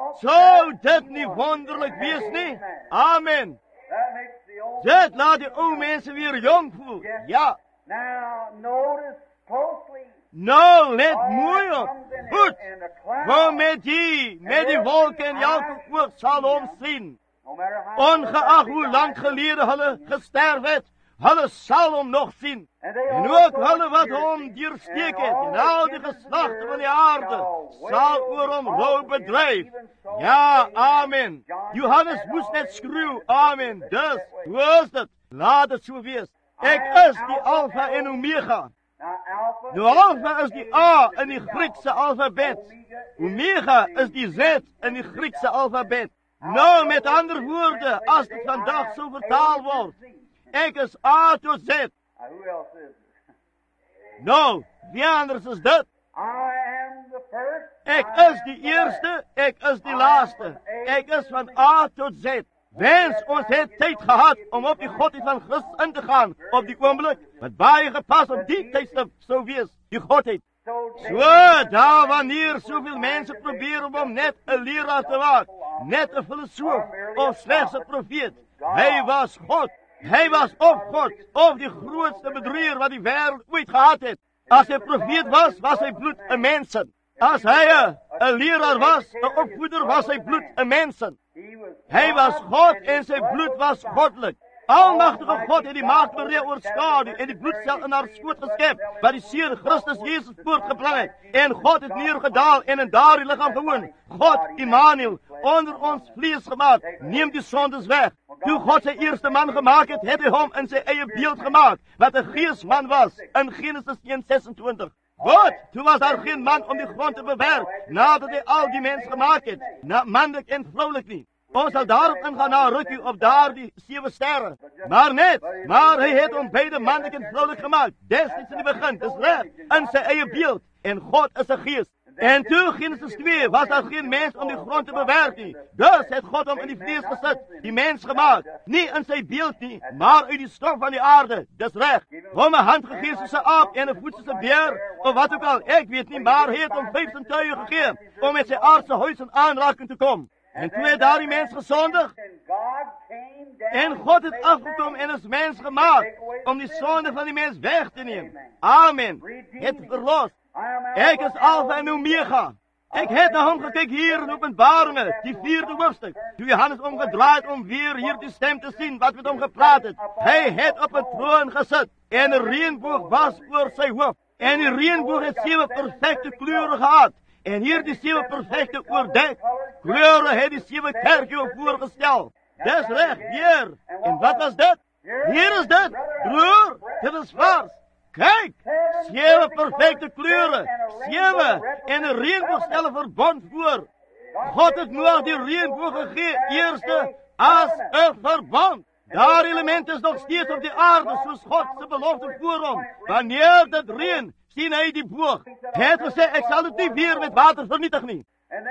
Sou dit nie wonderlik wees nie? Amen. that makes the old. Dit laat die ou mense weer jong voel. Ja. Now notice closely. Nou, let mooi op. Goed. In the cloud, Kom met die, met die wolke en elke oog sal hom sien. no matter how Ongeag hoe lang gelede hulle gesterf het, hulle sal hom nog sien. En ook hulle wat hom deursteek het, en al die geslagte van die aarde, sal oor hom rou bedryf. Ja, amen. Johannes moes net skreeu, amen. Dus, hoe is dit? Laat het so wees. Ek is die Alpha en Omega. Now Alpha, Nou, Alpha is die A in die Griekse alfabet. Omega is die Z in die Griekse alfabet. Nou, met ander woorde, as dit vandag so vertaal word, ek is A tot Z. now who else is it? Nou, wie anders is dit? I am the first. Ek I is am die the eerste, last. ek is die laaste. Ek is van A tot Z. Wens ons het tyd gehad om op die godheid van Christus in te gaan op die oomblik, wat baie gepas op die tydstip sou wees, die godheid. So, daar wanneer soveel mense probeer om hom net 'n leraar te maak, net 'n filosoof of slegs 'n profeet, hy was God. Hy was of God, of die grootste bedrieger wat die wêreld ooit gehad het. As hy profeet was, was hy bloed 'n mensen. As hy 'n 'n leraar was, 'n opvoeder, was hy bloed 'n mensen. Hy was God en sy bloed was goddelik. Almagtige God het die maagd Maria oorskadu en die bloedsel in haar skoot geskep, wat die Seun Christus Jesus voortgebring het. En God het neergedaal en in daardie liggaam gewoon. God, Immanuel, onder ons vlees gemaak, neem die sondes weg. Toe God sy eerste man gemaak het, het hy hom in sy eie beeld gemaak, wat 'n geesman was, in Genesis een sesentwintig. God, toe was daar geen man om die grond te bewerk, nadat hy al die mens gemaak het, na manlik en vroulik nie. Ons sal daarop ingaan na 'n rukkie op daardie sewe sterre. Maar net, maar hy het hom beide manlik en vroulik gemaak, destyds in die begin, dis reg, in sy eie beeld, en God is 'n gees. En toe, Genesis twee, was daar geen mens om die grond te bewerk nie. Dus het God hom in die vlees gesit, die mens gemaak, nie in sy beeld nie, maar uit die stof van die aarde, dis reg. Hom 'n hand gegee soos 'n aap en 'n voet soos 'n beer, of wat ook al, ek weet nie, maar hy het hom vyf sintuie gegee, om met sy aardse huis in aanraking te kom. En toe het daardie mens gesondig, en God het afgekom en is mens gemaakt, om die sonde van die mens weg te neem. Amen. Het verlos. Ek is Alpha en Omega. Ek het na hom gekyk hier in Openbaringe, die vierde hoofstuk, toe Johannes omgedraaid om weer hier die stem te sien wat met hom gepraat het. Hy het op 'n troon gesit, en 'n reënboog was oor sy hoof. En die reënboog het sewe perfekte kleure gehad. En hier die sewe perfekte oordek kleure het die sewe kerke voorgestel. Dis reg, weer. En wat was dit? Hier is dit, broer, dit is vars. Kyk, sewe perfekte kleure, sewe, en 'n reënboog stel 'n verbond voor. God het Noag die reënboog gegee, eerste as 'n verbond. Daar element is nog steeds op die aarde, soos God se belofte voor hom. Wanneer dit reën, sien hy die boog. Hy het gesê, ek sal dit nie weer met water vernietig nie.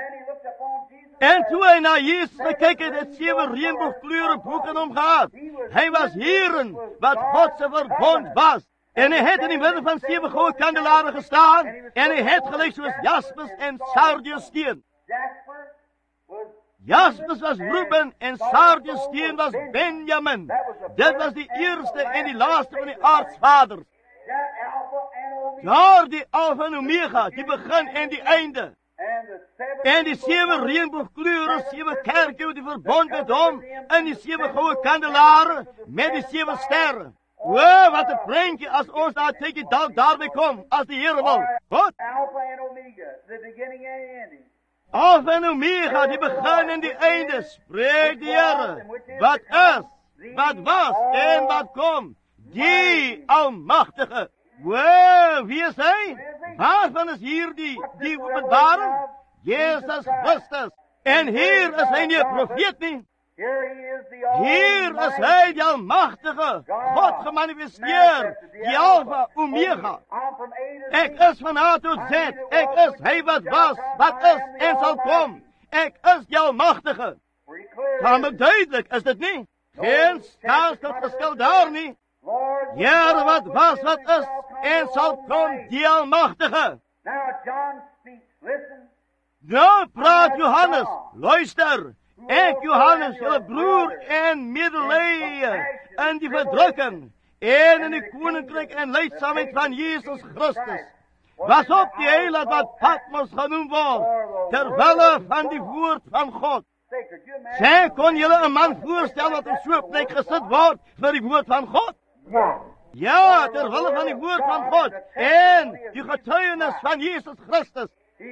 En toe hy na Jesus gekyk het, het sewe reënboogkleure boek in hom gehad. Hy was hierin wat God se verbond was. En hy het in die midde van sewe goue kandelare gestaan, en hy het gelyk soos jaspis en sardiussteen. Jaspis was Reuben en sardiussteen was Benjamin. Dit was die eerste en die laaste van die aardsvaders. Daar die Alpha en Omega, die begin en die einde. En die sewe reënboogkleure, sewe kerke, die verbond met hom, in die sewe goue kandelare, met die sewe sterre. O, wat 'n prentjie as ons daar tekie dalk daarby kom, as die Here wil. Goed. Alpha en Omega, die begin en die einde, spreek die Here. Wat is, wat was en wat kom, die Almagtige. O, wie is hy? Waarvan is hier die, die openbaring? Jesus Christus. En hier is hy nie 'n profeet nie. Hier is hy, die Almagtige, God gemanifesteer, die Alpha, Omega. Ek is van A tot Z, ek is hy wat was, wat is en sal kom. Ek is die Almagtige. Kan duidelik, is dit nie? Geen staatsverskil daar nie. Here wat was, wat is en sal kom, die Almagtige. Nou praat Johannes, luister. Ek, Johannes, julle broer en medelee in die verdrukking en in die koninkryk en leidsaamheid van Jesus Christus, was op die eiland wat Patmos genoem word, terwille van die woord van God. Sê, kon julle 'n man voorstel wat op so 'n plek gesit word vir die woord van God? Ja, terwille van die woord van God en die getuienis van Jesus Christus.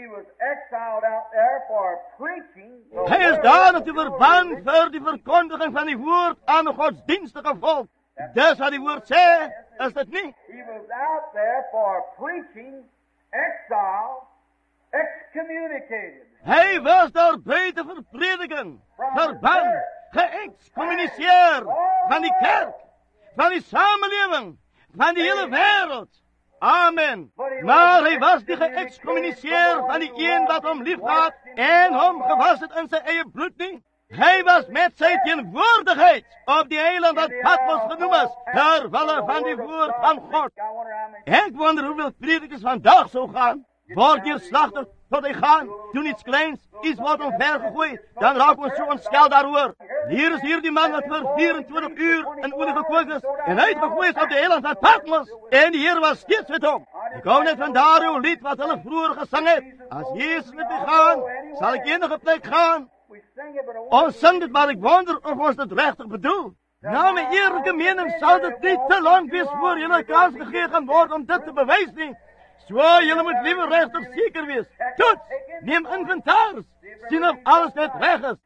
Hy is daar om te verban vir die verkondiging van die woord aan 'n godsdienstige volk. Dis wat die woord sê, is dit nie? He was out there for preaching, exile, excommunicated. Hy was daar buite vir prediking, verban, geëxcommuniseer van die kerk, van die samelewing, van die hele wêreld. Amen. Maar hy was nie geëxcommuniseer van die een wat hom liefgehad en hom gewas het in sy eie bloed nie. Hy was met sy teenwoordigheid op die eiland wat Patmos genoem is, terwille van die woord van God. Ek wonder hoeveel predikers vandag sou gaan, word hier slagter tot hy gaan, doen iets kleins, iets wat omver gegooi, dan raak ons so ontstel daaroor. Hier is hier die man wat vir vierentwintig uur in olie gekook is, en hy het gegooi op die eiland van Patmos, en die Heer was steeds met hom. Ek hou net van daardie lied wat hulle vroeger gesing het, as Jezus met my gaan, sal ek enige plek gaan. Ons sing dit, maar ek wonder of ons dit regtig bedoel. Nou my eerlijke mening sal dit nie te lang wees voor julle kans gegee gaan word om dit te bewys nie. So, julle moet liever regtig seker wees. Toets, neem inventaris, sien of alles net reg is.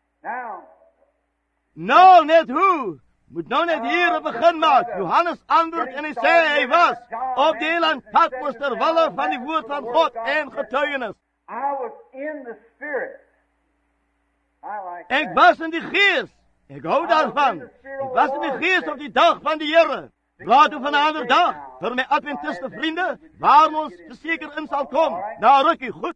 Nou, net hoe? Moet nou net hier een begin maak. Johannes antwoord en hy sê, hy was op die eiland Patmos terwille van die woord van God en getuienis. Ek was in die gees. Ek hou daarvan. Ek was in die gees op die dag van die Here. Praat van 'n ander dag, vir my Adventiste vriende, waar ons verseker in sal kom, na rukkie, goed.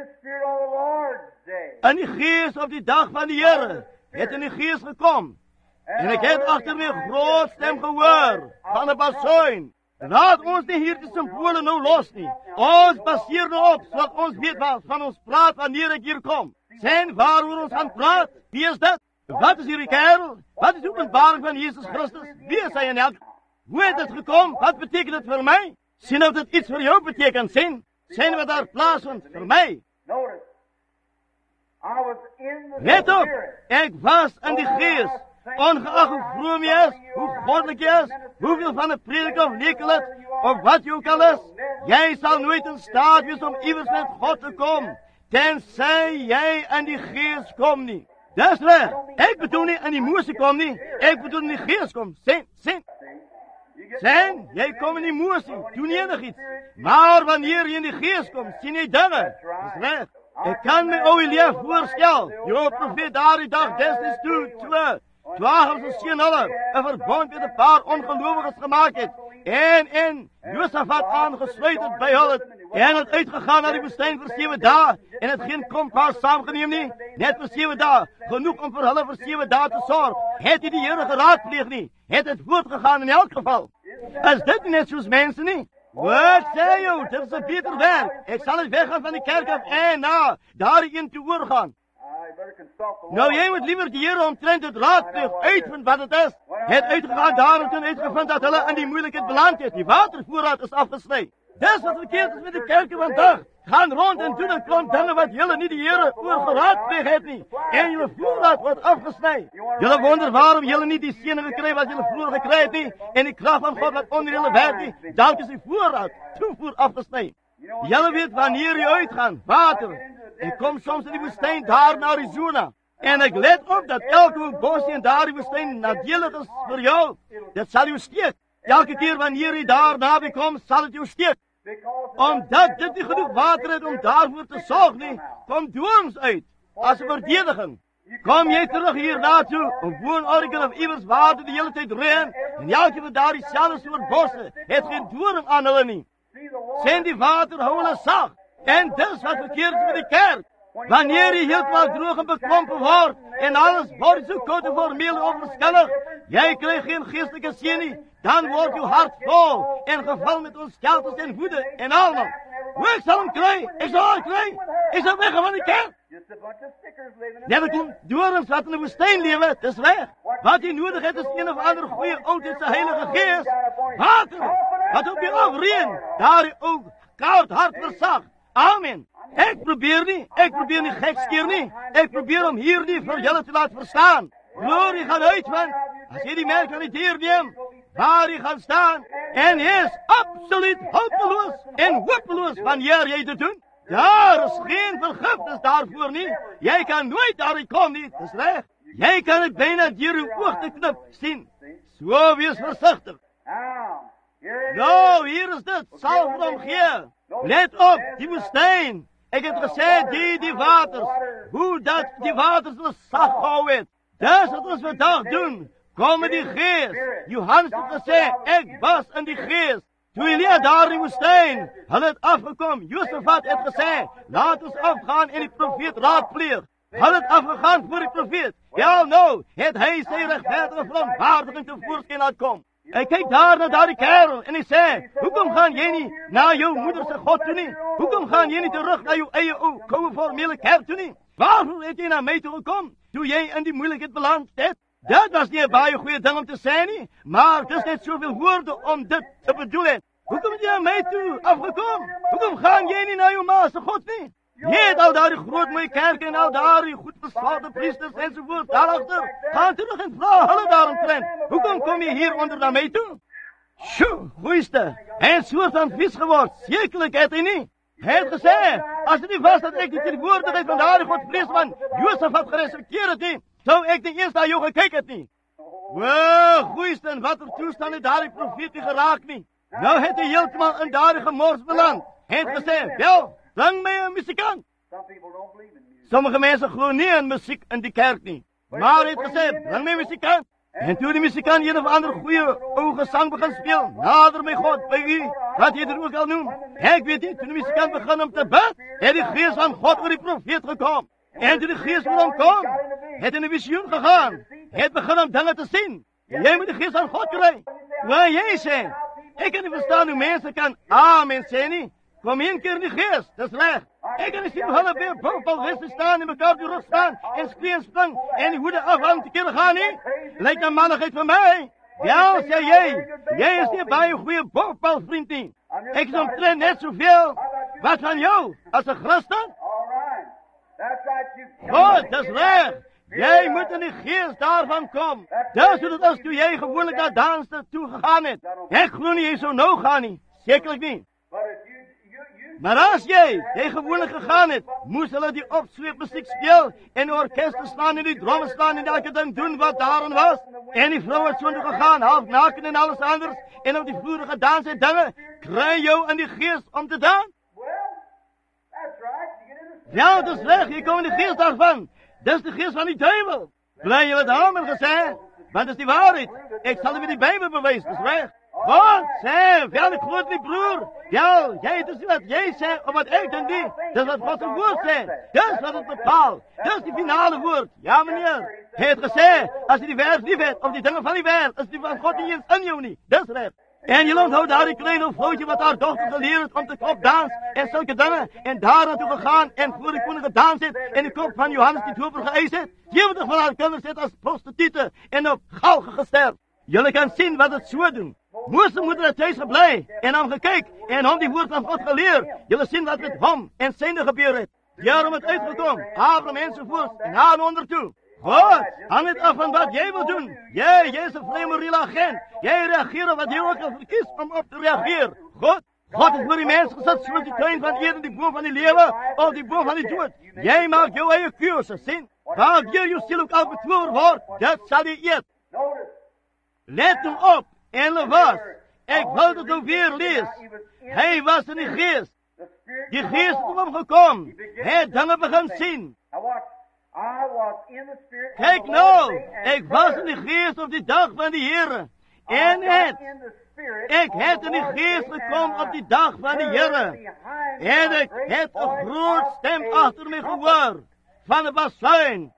In die gees op die dag van die Here, het in die gees gekom, en ek het achter my groot stem gehoor, van 'n basuin. Laat ons nie hier die symbole nou los nie. Ons baseer nou op, sodat ons weet wat van ons praat wanneer ek hier kom. Sien waaroor ons gaan praat, wie is dit? Wat is hierdie kerel? Wat is die openbaring van Jesus Christus? Wie is hy in elk? Hoe het dit gekom? Wat betekent het vir my? Sien of dit iets vir jou betekent, sien? Sien wat daar plaasvind vir my? Let op, ek was in die gees. Ongeacht hoe vroom jy is, hoe goddelik jy is, hoeveel van een prediker of lekelid, of wat jy ook al is, jy sal nooit in staat wees om iewers met God te kom, tenzij jy in die gees kom nie. Dis reg, ek bedoel nie in die moesie kom nie, ek bedoel in die gees kom, sien, sien. Sien, jy kom in die moesie, doen enig iets, maar wanneer jy in die gees kom, sien jy dinge, dis reg. Ek kan my ou Elia voorstel, die ou profeet daar die dag destijds toe, toe, twaalf se seun hulle, 'n verbond met 'n paar ongelowiges gemaak het, en en Josafat aangesluit het by hulle, en het uitgegaan na die woestyn vir sewe dae, en het geen kompas saamgeneem nie, net vir sewe dae, genoeg om vir hulle vir sewe dae te sorg, het hy die Here geraadpleeg nie, het het voortgegaan in elk geval. Is dit nie net soos mense nie? Wat sê jou, dit is 'n beter werk, ek sal het weggaan van die kerk af, en na, daar een toe oorgaan. Nou, jy moet liever die Here omtrent het raadpleeg uitvind wat het is. Het uitgegaan daar en toen uitgevind dat hulle in die moeilikheid beland het. Die watervoorraad is afgesny. Dis wat verkeerd is met die kerke vandag. Gaan rond en doen en klomp dinge wat julle nie die Here oor geraadpleeg het nie. En julle voorraad word afgesny. Julle wonder waarom julle nie die seëning gekry wat julle vroeger gekry het nie. En die krag van God wat onder julle werk nie. Dalk is die voorraad toevoer afgesny. Julle weet wanneer jy uitgaan, water. Ek kom soms in die woestyn daar in Arizona. En ek let op dat elke bosie in daar die woestyn nadelig is vir jou. Dit sal jou steek. Elke keer wanneer jy daar naby kom, sal het jou steek. Omdat dit nie genoeg water het om daarvoor te sorg nie, kom doorns uit, as 'n verdediging. Kom jy terug hier naartoe, of woon Oregon of iewers waar dit die hele tyd reën, en elke van daar die selfs soort bosse, het geen doring aan hulle nie. Sien die water hou hulle sag. En dis wat verkeerd is met die kerk. Wanneer jy heeltemal droog en beklompen word, en alles word so koud en formeel en onverskillig, jy krijg geen geestelike seën nie, dan word jou hart vol, en gevul met onskelters en woede, en allemaal. Hoe ek sal hem kry, ek sal hem kry, ek sal weggaan van die kerk. Net ek kom doorens wat in die woestijn lewe, dis weg. Wat jy nodig het is een of ander goeie oudheidse heilige geest, water, wat op jy afreen, daar jy ook koud hart versag. Amen. Ek probeer nie, ek probeer nie gekskeer nie, ek probeer om hier nie vir julle te laat verstaan. Glorie gaan uit, want as jy die merk van die dier neem, waar jy gaan staan, en jy is absoluut hopeloos en hopeloos wanneer jy dit doen, daar is geen vergifnis daarvoor nie, jy kan nooit daarin kom nie, dis reg, jy kan het bijna dier uw oog te knip sien, so wees versigtig. Nou, hier is dit, sal vir hom gee. Let op, die woestijn. Ek het gesê, die, die waters. Hoe dat die waters ons sag gehou het. Dis wat ons vandag doen. Kom in die geest. Johannes het gesê, ek was in die geest. Toe Elia daar in die woestijn, hulle het afgekom. Josafat het gesê, laat ons afgaan en die profeet raadpleeg. Had het afgegaan voor die profeet? Ja, nou, het hy sy regverdige verontwaardiging tevoorskyn laat kom. Hy kyk daar na daardie kerel en hy sê, hoekom gaan jy nie na jou moeder se God toe nie? Hoekom gaan jy nie terug na jou eie ou, koue formele kerk toe nie? Waarvoor het jy na my toe gekom, toe jy in die moeilikheid beland het? Dat was nie 'n baie goeie ding om te sê nie, maar dis net soveel woorde om dit te bedoel het. Hoekom het jy na my toe afgekom? Hoekom gaan jy nie na jou ma se God nie? Jy het al daardie groot mooie kerk en al daardie goed beswaarde priesters ensovoort daarachter. Gaan terug en vra hulle daaromtrent. Hoekom kom jy hier onder na my toe? Sjoe, goeiste, hy het soort van vies geword. Sekerlik het hy nie. Hy het gesê, as dit nie was dat ek die teenwoordigheid van daardie godvleesman Josef had gerespekteer het nie, sou ek nie eens na jou gekyk het nie. Wel, goeiste, in wat er toestand het daardie profeet nie geraak nie. Nou het hy heeltemal in daardie gemors beland. Hy het gesê, wel, bring my 'n musikant. Sommige mense glo nie in musiek in die kerk nie. Maar hy het gesê, bring my 'n musikant. En toe die musikant een of ander goeie ou gesang begin speel, nader my God by u, wat jy er ook al noem. Ek weet nie, toe die musikant begin om te bid, het die gees van God oor die profeet gekom. En toe die gees oor hom kom, het in 'n visioen gegaan. Het begin om dinge te sien. Jy moet die gees van God kry. Waar jy sê, ek kan nie verstaan hoe mense kan amen sê nie. Kom een keer in die geest, dis reg. Ek kan nie sien hoe hulle weer bovenal wist staan en mekaar die rug staan en skree en spring en die hoede af aan te kere gaan nie. Lyk na mannigheid vir my. Ja, sê jy, jy is nie baie goeie bovenal vriend nie. Ek is omtrent net soveel. Wat van jou, as 'n Christen? Goed, dis reg. Jy moet in die geest daarvan kom. Dis hoe dit is toe jy gewoonlik na dansen toe gegaan het. Ek glo nie jy sou nou gaan nie. Sekerlik nie. Maar as jy, jy gewoonlik gegaan het, moes hulle die opsweepmusiek speel, en die orkeste slaan en die dromme slaan en elke ding doen wat daarin was. En die vrou het so toe gegaan, half naken en alles anders, en op die vloer gedans en dinge, kry jou in die geest om te dans. Ja, dis reg, jy kom in die geest daarvan. Dis die geest van die duivel. Bly jy het amen gesê, want dis die waarheid. Ek sal dit met die Bybel bewys, dis reg. Wat? Sê, wel ek groot nie broer. Ja, jy, dis nie wat jy sê, of wat ek dink nie. Dis wat God se woord sê. Dis wat het bepaal. Dis die finale woord. Ja, meneer. Hy het gesê, as jy die wêreld lief het, of die dinge van die wêreld, is die van God nie eens in jou nie. Dis reg. En jy onthou daar die kleine vrouwtje wat haar dochter geleerd het om te kop dans en zulke dingen. En daar naartoe gegaan en voor de koning gedans het en de kop van Johannes die Doper geëist het. zeventig van haar kinders het als prostitute en op galgen gesterft. Jullie kan zien wat het zo doen. Moeste moeder het thuis geblei en hem gekyk en hem die woord van God geleerd. Jullie zien wat met hem en zijne gebeurd het. Daarom het uitgekomen, Abraham enzovoort en aan onder toe. Goed, hang het af van wat jij wil doen. Jij, jij is een vreemde agent. Jij reageert op wat jij ook al verkiest om op te reageren. Goed, God is voor die mensen gezet zoals die tuin van eer en die boom van die leven of die boom van die dood. Jij maakt jouw eigen keuze, zien. Waar je je ziel ook al betwoord wordt, dat zal je eten. Let hem op, en le was. Ik wil het ook weer lezen. Hij was in de geest. Die geest is om gekomen. Hij dingen begint zien. Kijk nou, ik was in de geest op die dag van de Heer. En het, ik heb in de geest gekomen op die dag van de Heer. En ik heb een groot stem achter me gehoord. Van de basuin.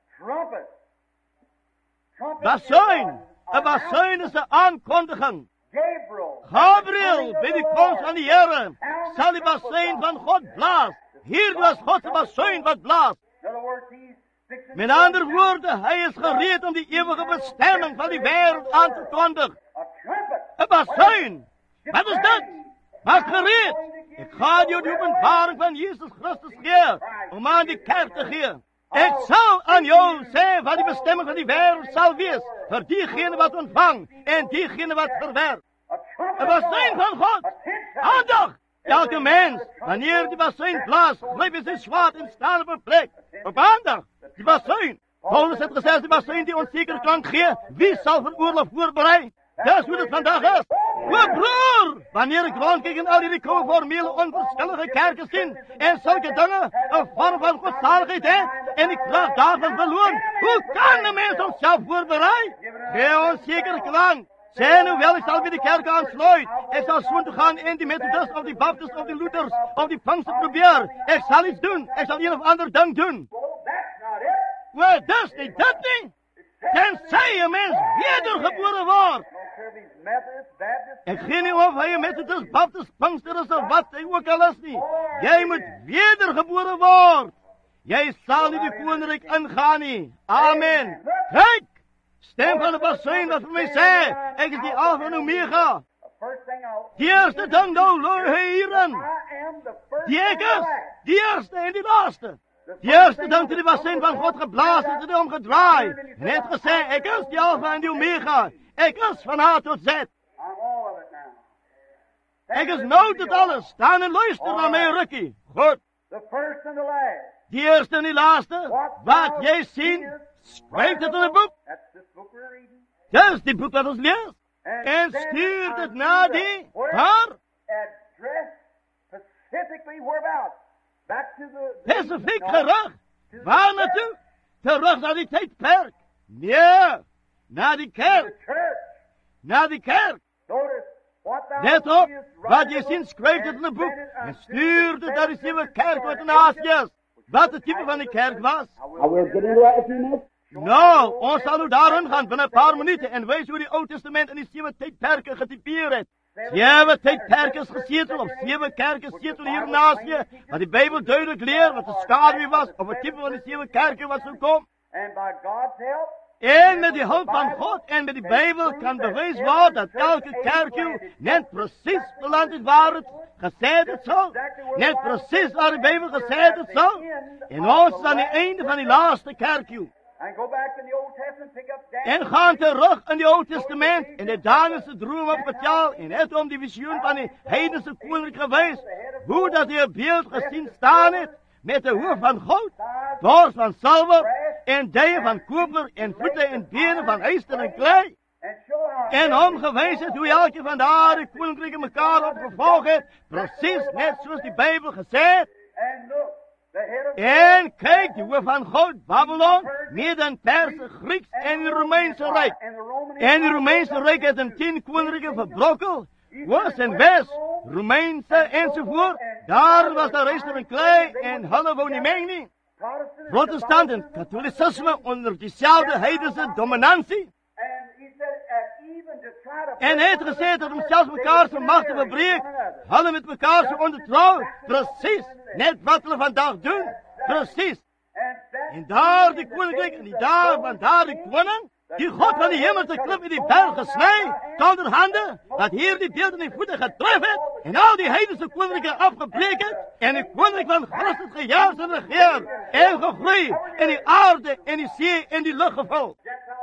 Basuin. Een basuin is een aankondiging. Gabriel, bij de komst van de Heer, zal die basuin van God blazen. Hier was God's basuin wat blaast. Met andere woorden, hij is gereed om die eeuwige bestemming van die wereld aan te kondigen. Een basuin. Wat is dat? Maak gereed. Ik ga je de openbaring van Jezus Christus geven, om aan die kerk te geven. Ik zal aan jou zeggen wat die bestemming van die wereld zal wees, voor diegene wat ontvangt en diegene wat verwerpt. Een basuin van God. Aandacht. Elke mens, wanneer die basuin blaast, grijpt in zijn zwaard en staat op een plek. Op aandacht. Die basuin. Paulus heeft gezegd, die basuin die onzeker klank geeft, wie zal voor oorlog voorbereiden? Dat is hoe het vandaag is. O broer, wanneer ik rondkijk in al die conformele, onverschillige kerken zien, en zulke dingen, een vorm van godzaligheid, hè, en ik kracht daarvan verloren, hoe kan de mens onszelf voorbereiden? Geen onzekere klank. Zij nu wel, ik zal bij de kerk aansluiten. Ik zal zo te gaan in die Methodisten, of die Baptisten, of die Luthers, of die Pinkster proberen. Ik zal iets doen. Ik zal een of ander ding doen. Wel, dis nie dit nie. Tensy 'n mens wedergebore word. Ek gee nie of hy 'n Methodist, Baptist, Pinkster is of wat hy ook al is nie. Jy moet wedergebore word. Jy sal nie die koninkryk ingaan nie. Amen. Kyk! Stem van 'n persoon wat vir my sê, ek is die Alfa en Omega. Die eerste ding nou, loer hierin. Die ek is, die eerste en die laaste. Die eerste ding toe die basin van God geblaas het, het hy omgedraai. En het gesê, ek is die Alfa en die Omega. Ek is van A tot Z. Ek is nou dit alles. Staan en luister na my rukkie. Goed. Die eerste en die laaste. Wat jy sien, skryf dit in 'n boek. Dis die boek wat ons lees. En stuur dit na die waar? Specifiek gerig. Waar naartoe? Terug na die tydperk. Nee, na die kerk. Na die kerk. Let op, wat jy sien, skryf dit in 'n boek. En stuur dit na die sewe kerk wat in Asië is. Wat die type van die kerk was. Nou, ons sal nou daarin gaan binne 'n paar minute en wys hoe die Ou Testament in die sewe tydperke getipeer het. Sewe tydperke is gesetel op sewe kerke setel hier in Asië, wat die Bybel duidelik leer wat 'n skaduwee was of 'n tipe van die sewe kerke wat sou kom. En met die hulp van God en met die Bybel kan bewys word dat elke kerkie net presies beland het waar het gesê het sou. Net presies waar die Bybel gesê het sou. En ons is aan die einde van die laaste kerkie. En gaan terug in die Ou Testament en het Daniël se droom opgetel en het hom die visioen van die heidense koninkryk gewys, hoe dat hy 'n beeld gesien staan het met 'n hoof van goud, dors van silwer en dye van koper en voete en bene van yster en klei. En hom gewys het hoe elke van daardie koninkryke mekaar opgevolg het, presies net soos die Bybel gesê het. En kyk, die hoof van goud, Babylon, Mede, Perse, Grieks en die Romeinse ryk. En die Romeinse ryk het in tien koninkryke verbrokkel, oos en wes, Romeinse ensovoort. Daar was daar yster en klei en hulle wou nie meng nie. Protestant en Katholicisme onder dieselfde heidense dominantie. En hy het gesê dat om selfs mekaar se mag te verbreek, hulle met mekaar se ondertrou, presies, net wat hulle vandag doen, presies. En daar die koninkryk in die dae van daar die koning, die God van die hemel te klip in die berg gesny, sonder hande, wat hier die beeld in die voete getref het, en al die heidense koninkryke afgebreek het, en die koninkryk van Christus gejaag en regeer, en gegroei, en die aarde, en die see, en die lug gevul.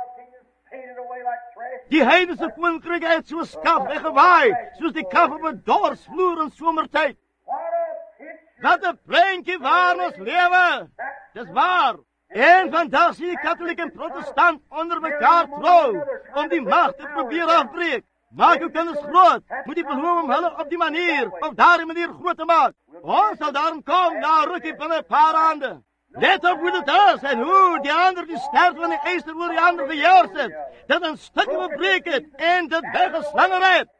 Die heidense koninkryke het so skaf weggewaai, soos die kaf op 'n dorsvloer in somertyd. Dat 'n prentjie waar ons lewe. Dis waar. En vandag sien die katholiek en protestant onder mekaar trou, om die mag te probeer afbreek. Maak jou kinders groot, moet die beloof om hulle op die manier, op daardie manier groot te maak. Ons sal daarom kom, na rukkie binne 'n paar aande. Let op hoe dit is, en hoe die ander die sterk van die yster oor die ander geheers het, dat in stukke verbreek het, en dit weggeslinger het.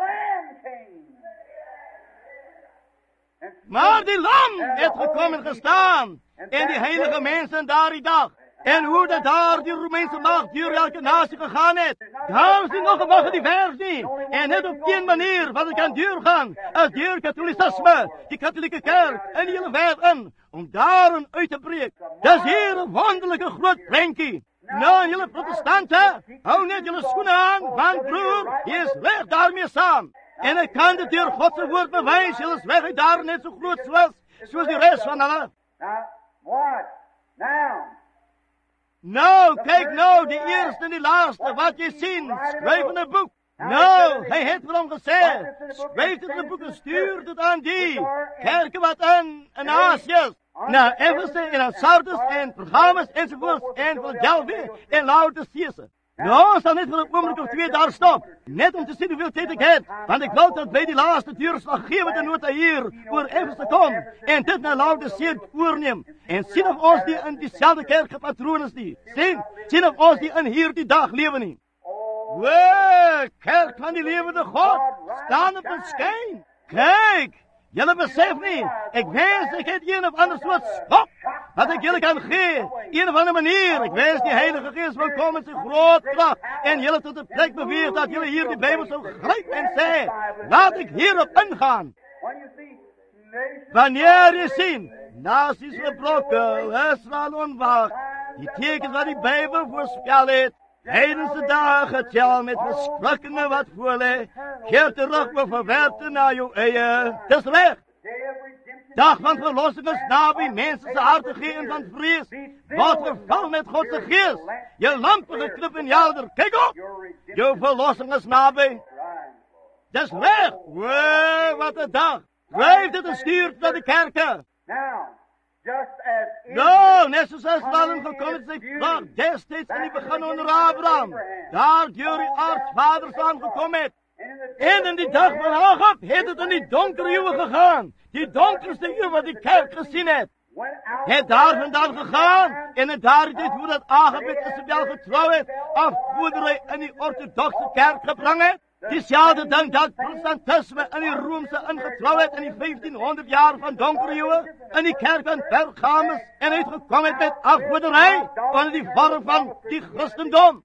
Maar die lam het gekom en gestaan, en die heilige mense in daardie dag, en hoe dat daar die Romeinse macht deur elke nasie gegaan het. Daar is nie nog 'n mag in die vers nie, en net op een manier wat het kan deurgaan, as deur katholicisme, die katholieke kerk, in die hele wêreld in, om daarin uit te breek. Dis hier 'n wonderlike groot prentjie. Nou, julle protestante, hou net julle skoene aan, want broer, jy is weg daarmee saam. En ek kan dit deur God se woord bewys, julle is weg uit daar net so groot soos, soos die res van hulle. Nou, kyk nou, die eerste en die laaste, wat jy sien, skryf in 'n boek. Nou, hy het vir hom gesê, skryf dit in 'n boek en stuur dit aan die kerke wat in, in Asië is. Nou, Efese en aan Sardis en Pergamus enzovoorts en Philadelphia en Laodicea. Nou, ons sal net vir 'n oomblik of twee daar stop, net om te sien hoeveel tyd ek het, want ek wil dat by die laaste deurslaggewende nota hier oor Efese kom, en dit na Laodicea oorneem, en sien of ons die in dieselfde kerkpatroon is nie, sien, sien of ons die in hierdie dag lewe nie. Wee, kerk van die lewende God, staan op en skyn. Kyk, Jullie besef niet, ik wens ik het een of ander soort schop, wat ik jullie kan geven, een of andere manier. Ik wens die Heilige Geest wil komen met zijn groot kracht, en jullie tot de plek beweert dat jullie hier de Bijbel zo grijpen en zeggen, laat ik hierop ingaan. Wanneer je ziet, naties verbroken, Israël onwacht, die tekens wat die Bijbel voorspel heeft, tijdens de dagen tel met verschrikkende wat voorligt, keer terug maar verwerpte naar jouw eigen. Het is recht. Dag van verlossing is nabij, mensen zijn harten geven van vrees. Wat verval met Godse geest. Je lampen geknip in helder. Kijk op. Je verlossing is nabij. Het is recht. Wee, wat een dag. Blijf dit en stuurt naar de kerken. Nou, net zoals Israël gekomen is, heeft vraag destijds in die begin onder Abraham. Daar jullie aartsvaders aangekomen het. En in die dag van Agab heeft het in die donkere eeuwen gegaan. Die donkerste eeuw wat die kerk gezien heeft. Het daar vandaan gegaan. En het daar dit hoe dat Agab met Isabel getrouwd heeft. Afvoederij in die orthodoxe kerk gebracht heeft. Diezelfde dag dat protestantisme in die Roomse ingetrouwd in die vijftienhonderd jaar van donkere eeuwen, in die kerk van Pergamus en uitgekomen met afgoederij onder die vorm van die christendom.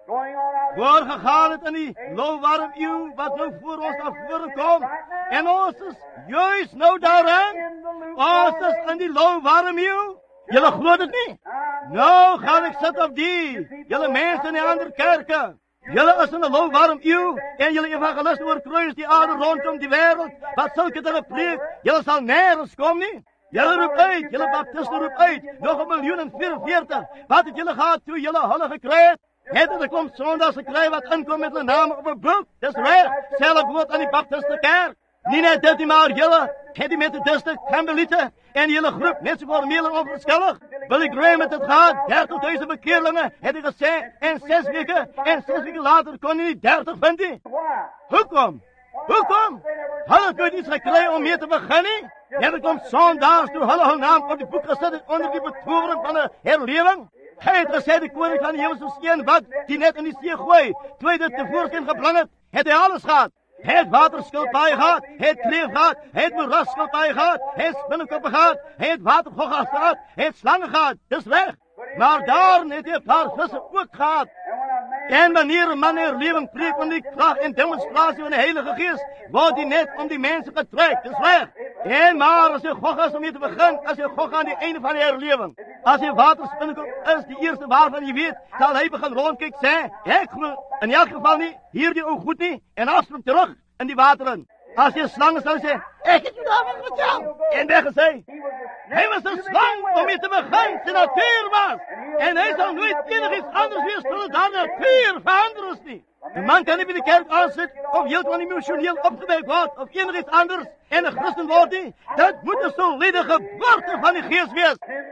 Voorgegaan het in die lauwwarm eeuw wat nou voor ons naar voren komt. En ons is juist nou daarin. Ons is in die lauwwarm eeuw. Jullie gelooft het niet? Nou ga ik zitten op die. Jullie mensen in die andere kerken. Jullie is in de lauwwarm eeuw en jullie evangelisten worden kruis die aarde rondom die wereld. Wat zulke dan preek? Jullie zal nergens komen niet. Jullie roep uit, jullie baptisten roep uit. Nog een miljoen en vierenveertig. Wat het jullie gaat toen jullie hullen gekregen. Het er komt zondags gekregen wat inkomt met de namen op een boek. Dat is recht. Zelf woord aan die baptistenkerk. Niet net dat die maar jullie, het die met de district Campbellieten en jullie groep net zo formeel en onverschillig. Wil ik rijden met het gaat, dertigduizend bekeerlingen, heb ik gezegd, en zes weken, en zes weken later kon je niet dertig vinden. Hoe kom? Hoe kom? Hadden we nooit iets gekregen om hier te beginnen? En er komt zondags door alle hun naam op die boek gezet onder die betovering van de herleving. Hij heeft gezegd, de koning van de hemelse steen, wat die net in die zee gooi, twee dat tevoorschijn geblankt, het hij alles gehad. Hij heeft waterschildpaaien gehad, hij heeft kreef gehad, hij heeft moerasschildpaaien gehad, hij heeft spinnenkoppen gehad, hij heeft watergoggas gehad, hij heeft slangen gehad, dat is weg. Maar daar heeft hij een paar vissen ook gehad. En wanneer een man in leven preekt van die kracht en demonstratie van de Heilige Geest, wordt hij net om die mensen getrekt, dat is weg. En maar als je goggas om je te beginnen, als je goggas aan die einde van je herleving, als je waterspinnenkop is, die eerste waarvan je weet, zal hij beginnen rondkijken, zeggen, ja, ik geloof in elk geval niet, hier die ook goed niet, en afsprong terug in die wateren. Als je slangen zou zeggen, ik heb je daarvan verteld. En weggezegd, hij was een slang om je te beginnen, zijn natuur was. En hij zal nooit enig iets anders weer stellen dan natuur, veranderen niet. Een man kan niet bij de kerk aanzitten, of heel van emotioneel opgewekt wordt, of enig iets anders, en een christen wordt die. Dat moet een solide geboorte van die geest wezen.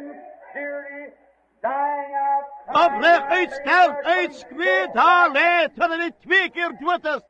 Oprecht uitsterft, uitskweet haar leed, terwijl hij twee keer dood is.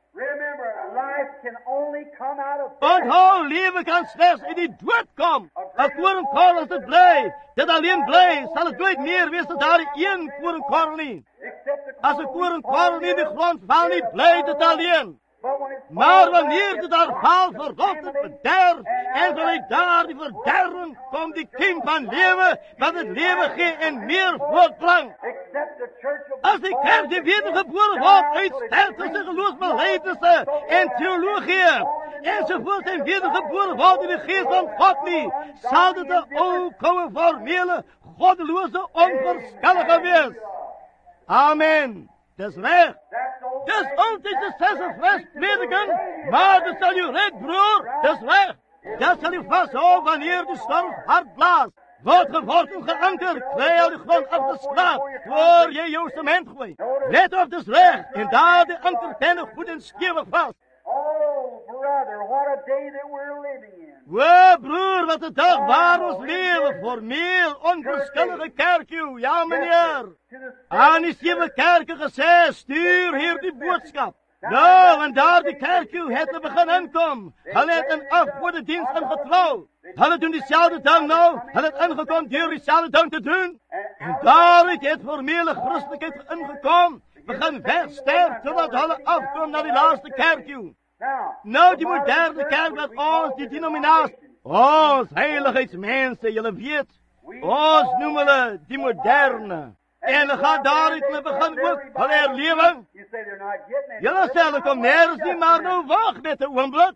Onthoud, leven kan slechts in die dood komen. Een korenkorrel is het blij. Dat alleen blij zal het nooit meer wezen daar één korenkorrel niet. Als een korenkorrel in de grond valt niet, blijft het alleen. Maar wanneer het daar valt, verrot het bederf. En vanuit daar die verderven komt die kiem van leven, wat het leven geeft en meer voortbrengt. Als die kerk die wedergeboren wordt, uitsterft zijn geloofsbelijfenissen en theologieën, enzovoort en wedergeboren wordt in de geest van God niet, zal het de oude, formele, goddeloze, onverschillige wees. Amen. Dat is recht. Dat is altijd de zesde vers prediken, maar dat zal u red, broer. Dat is recht. Dat zal u vasthouden wanneer de storm hard blaast. Wordt geworpen geankerd, krijg je de grond afgeslagen, voor je joodstement gooit. Let op, dat is recht. En daar de ankerpennen goed en stevig vast. Oh, brother, what a day that we're living in. Wee, broer, wat een dag waar ons leven, formeel, onverschillige kerkje, ja meneer. Aan die zeven kerken gezegd, stuur hier die boodschap. Nou, en daar die kerkje het te beginnen inkom. Hij heeft een afgoede dienst ingetrouwd. Hij doen diezelfde dag nou, hij het ingekomen door diezelfde dag te doen. En daar is het formele christelijkheid ingekomen. We gaan wegsterven totdat hij afkomt naar die laatste kerkje. Nou, die moderne kerk met ons, die denominatie, ons heiligheidsmensen, jullie weet, ons noemen hulle die moderne. En dan gaat daaruit, we beginnen ook van herleving. Jullie stellen, kom nergens niet, maar nou wacht met de oomblik.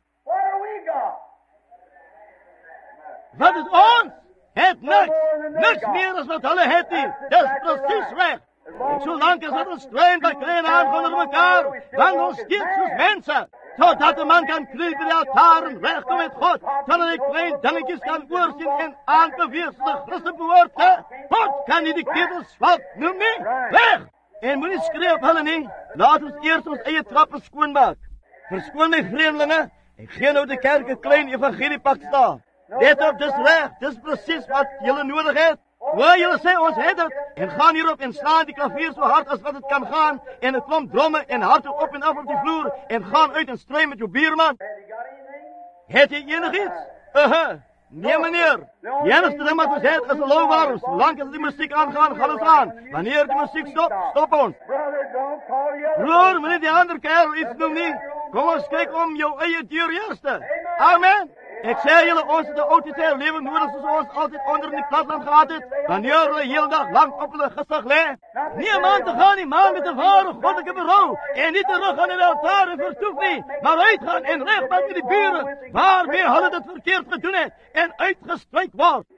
Wat is ons? Het niks. Niks meer dan wat hulle het nie. Dat is precies recht. En zolang is dat een strijd bij klein aangaan onder elkaar, dan ons steeds als mensen. Zodat de man kan kruipen bij de altaren, recht met God, zodat hij klein dingetjes kan oorzien en aangewezen de Christen behoort. God kan niet de ketels zwak noem nie. Weg! En moet niet schreeuwen op hulle nie. Laat ons eerst ons eie trappen skoonmaak. Verskoon my vreemdelinge, ek gee nou de kerk een klein evangeliepak staan. Let op, dis recht, dis precies wat jullie nodig het. Waar jullie sê ons het het, en gaan hierop en slaan die klavier so hard as wat het kan gaan, en het klomp dromme en hardop op en af op die vloer, en gaan uit en stry met jou bierman. Het jy enig iets? Uh-huh. Nee meneer, die enigste ding wat ons het is een lauwwarm. Zolang as die muziek aangaan, gaan ons aan. Wanneer die muziek stop, stop ons. Broer, meneer die ander kerel iets noem nie. Kom ons kyk om jou eie deur eerste. Amen. Ik zei jullie, ons de oudste leven nodig zoals ons altijd onder die platland gehad het. Wanneer we heel dag lang op de gezicht liggen. Niemand te gaan, die man met de ware goddelijke berouw. En niet terug aan de altaar en vertoef niet. Maar uitgaan en recht met die buren. Waarmee hadden het verkeerd gedaan het. En uitgestrekt wordt.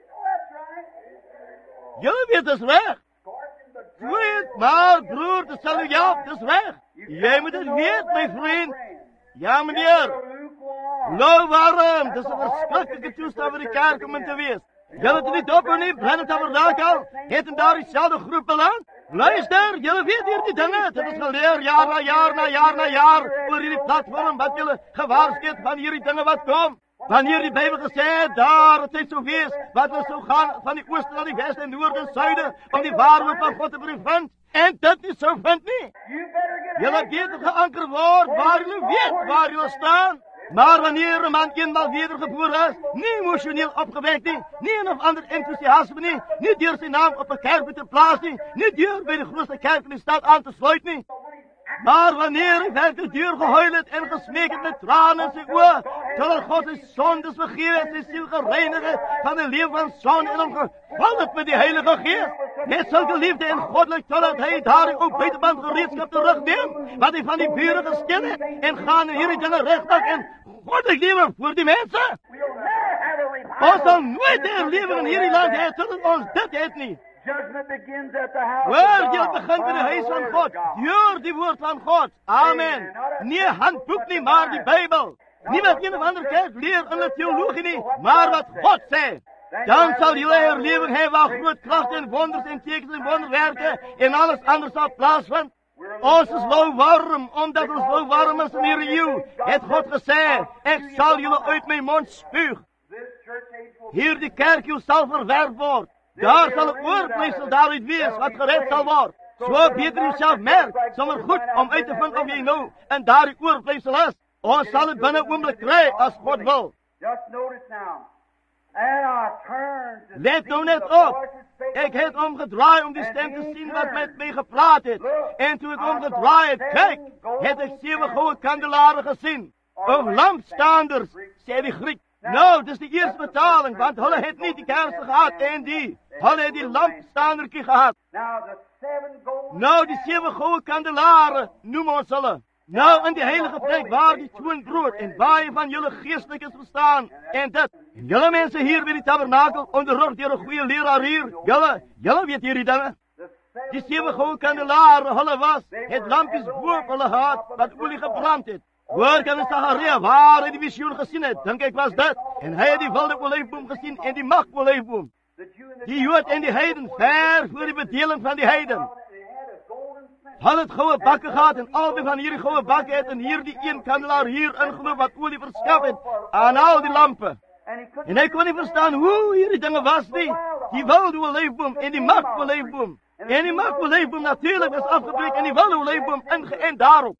Jullie weten het recht. Weet, maar broer, dat zal u ja, dat is recht. Jij moet het weten, mijn vriend. Ja meneer. Nou waarom? Dat is een verschrikkelijke toestand voor de kerk om in te wees. Jullie het niet op en niet, brand het tabernakel, het en daar diezelfde groep beland. Luister, jullie weten hier die dingen. Het is geleerd jaar na jaar na jaar na jaar voor jullie platform wat jullie gewaarschuwd van hierdie dingen wat komt. Wanneer die Bijbel gezegd, daar het is zo wees, wat we zo gaan van die oosten naar die westen en noorden en zuiden, om die waarheid van God te brengen. En dat niet zo vindt niet. Jullie beter geankerd worden waar jullie weten waar jullie staan. Maar wanneer een man eenmaal wedergeboren is, niet emotioneel opgewekt nie, niet een of ander enthousiasme nie, niet door zijn naam op een kerk te plaatsen, niet door bij de grootste kerk in de stad aan te sluiten nie. Maar wanneer hij werkelijk deur gehuild het en gesmeekt met tranen in zijn oor, totdat God zijn zondes vergeven en zijn ziel gereinigd van de leven van zonde en hem gevallen met die heilige geest. Met zulke liefde en goddelijk, totdat hij daar ook buitenband gereedschap terugneemt, wat hij van die buren gesteld heeft, en gaan in hierdie dingen rechtdag en goddelijk leven voor die mensen. Ons zal nooit herleven in hierdie land hebben, totdat ons dit het niet. Waar jy begin by die huis van God, deur die woord van God. Amen. Nie handboek nie, maar die Bijbel. Nie wat een of ander kerk leer in die theologie nie, maar wat God sê. Dan sal jylle herleving hê waar groot kracht en wonders en tekens en wonderwerke en alles anders sal plaasvind. Ons is lauwarm, omdat ons lauwarm is in hierdie eeuw, het God gesê, ek sal jylle uit my mond spuug. Hierdie kerk jou sal verwerp word. Daar sal een oorvleesel daaruit wees wat gered sal word. So beter jouself merk, sommer goed om uit te vind of jy nou in daar die oorvleesel is. Ons sal het binnen oomblik kry as God wil. Let nou net op. Ek het omgedraai om die stem te sien wat met my gepraat het. En toe ek omgedraai het, kyk, het ek sewe goue kandelare gesien. Of lampstanders, sê die Griek. Nou, dis die eerste betaling, want hulle het nie die kerse gehad en die, hulle het die lampstanderkie gehad. Nou, die sewe goue kandelare, noem ons hulle. Nou, in die heilige plek waar die toonbrood en baie van julle geestelik is verstaan, en dit, en julle mense hier by die tabernakel, onderrug deur 'n goeie leraar hier, julle, julle weet hierdie dinge. Die sewe goue kandelare, hulle was, het lampies boop hulle gehad, wat olie gebrand het. Hoor kan in Sagaria waar hy die visioen gesien het, dink ek was dit. En hy het die wilde olijfboom gesien en die mag olijfboom. Die Jood en die heiden, ver voor die bedeling van die heiden. Hulle het goue bakke gehad en albei van hierdie goue bakke het en hier die een kandelaar hier ingeloop wat olie verskaf het aan al die lampe. En hy kon nie verstaan hoe hierdie dinge was nie. Die wilde olijfboom en die mag olijfboom. En die mag olijfboom natuurlijk was afgebreek en die wilde olijfboom ingeënt daarop.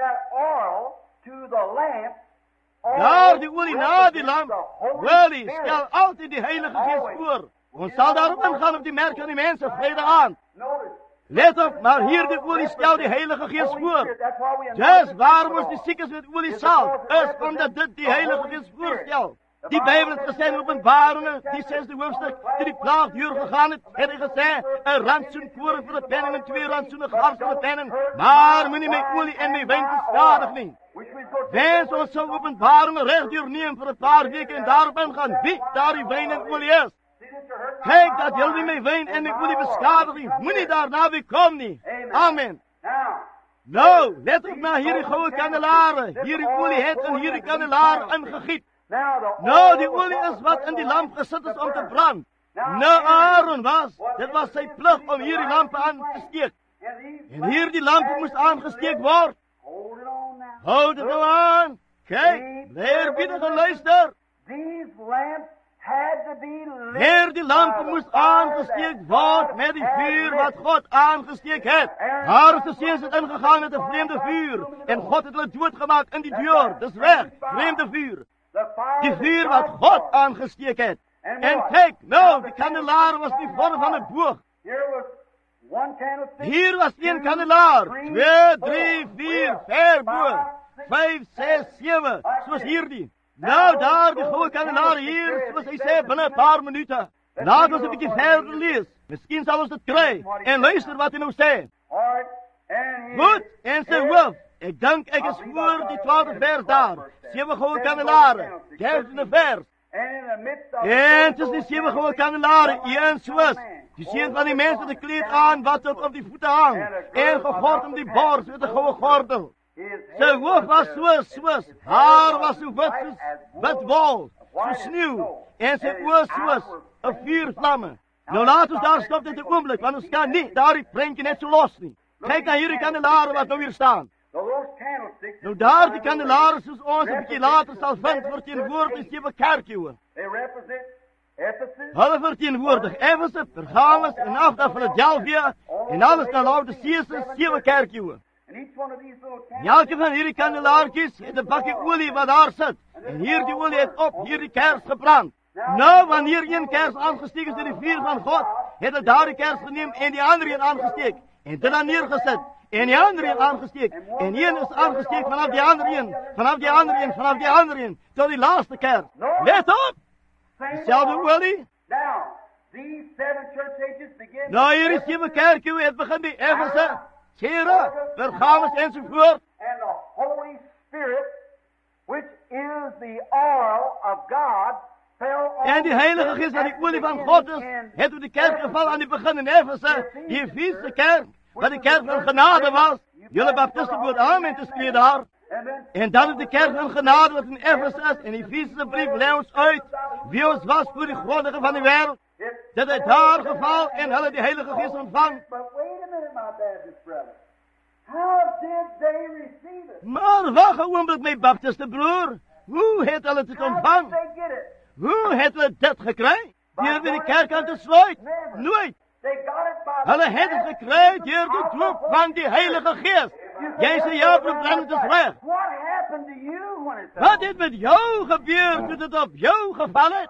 Daar die olie na die lamp, olie, stel altyd die heilige geest voor. Ons sal daarop ingaan op die merk aan die mense, vrede aan. Let op, maar hier de olie stel die Heilige Geest voor. Dus waarom ons die ziekes met olie salf? Is omdat dit die Heilige Geest voorstelt. Die Bijbel het gesê in Openbaringen, die zesde hoofdstuk, die die plaag duur gegaan het, het hy gesê, een rantsoen koren vir 'n penning en twee rantsoene gars vir 'n penning, maar moet nie my olie en my wyn beskadig nie. Wens ons sou Openbaringen recht duur neem vir 'n paar weke en daarop ingaan, wie daar die wyn en olie is. Kijk dat jy nie my wyn en my olie beskadig nie, moet nie daarna weer kom nie. Amen. Nou, let op na hierdie goue kandelare, hierdie olie het in hierdie kandelare ingegiet. Nou, die olie is wat in die lamp gesit is om te brand. Nou, Aaron was, dit was sy plig om hierdie lampe aan te steek. En hierdie lampe moest aangesteek word. Houd het nou aan. Kijk, bly eerbiedig en luister. Hierdie lampe moest aangesteek word met die vuur wat God aangesteek het. Haar se seuns het ingegaan met 'n vreemde vuur. En God het hulle doodgemaak in die deur. Dis reg, vreemde vuur. Die vuur wat God aangesteek het. En kyk, nou, die kandelaar was die vorm van 'n boog. Hier was een kandelaar. Twee, drie, vier, vier boog. Vijf, zes, zeven. Soos hierdie. Nou, daar, die goue kandelaar hier, soos hy sê, binne 'n paar minute. Laat ons 'n bietjie verder lees. Miskien sal ons dit kry. En luister wat hy nou sê. Goed, en sy hoof. Ek dink ek is voor die twaalfde vers daar. Sewe goue kandelare. Dertiende vers. En tussen die sewe goue kandelare, een soos die seun van die mens met 'n kleed aan wat tot op die voete hang, en gegord om die bors met 'n goue gordel. Sy hoof was soos, soos, haar was so wit soos wit wol, so sneeuw, en sy oë soos 'n vuurvlamme. Nou laat ons daar stop dit 'n oomblik, want ons kan nie daar die prentjie net so los nie. Kyk na hierdie kandelare wat nou hier staan. Nou daar die kandelare soos ons 'n bietjie later sal vind verteenwoordig die sewe kerkjiewe. Hulle verteenwoordig Efese, Pergamus en Afda Philadelphia en alles na Laodicea se sewe kerkjiewe. Elke van hierdie kandelaartjies het 'n bakkie olie wat daar sit. En hierdie olie het op hierdie kers gebrand. Nou, wanneer een kers aangesteek is deur die vuur van God, het hulle daardie kers geneem en die ander een aangesteek. En dit dan neergesit. En die ander een aangesteek. En een is aangesteek vanaf die ander een. Vanaf die ander een, vanaf die ander een. Tot die laaste kers. Let op! Dezelfde olie. Nou, hier is sewe kerkjiewe. Het begin by Efese, Cera, Pergamus enzovoort. And the Holy Spirit, which is the oil of God, fell on. En die Heilige Geest wat die olie van God is, het op die kerk geval aan die begin in Efese, die Efesiese kerk, wat die kerk van genade was. Julle baptisten moet amen te spreken daar. En dan op de kerk van genade wat in Efese is, en die Efesiese brief lei ons uit, wie ons was voor die grondige van die wereld, dat hy daar geval en hulle die Heilige Geest ontvang. Maar wacht een oomblik, my baptiste broer. Hoe het hulle dit ontvang? Hoe het hulle dit gekry? Deur by die kerk aan te sluit? Nooit. Hulle het het gekry deur die doop van die Heilige Geest. Jy sê ja, probleem is reg. Wat het met jou gebeur toe dit op jou geval het?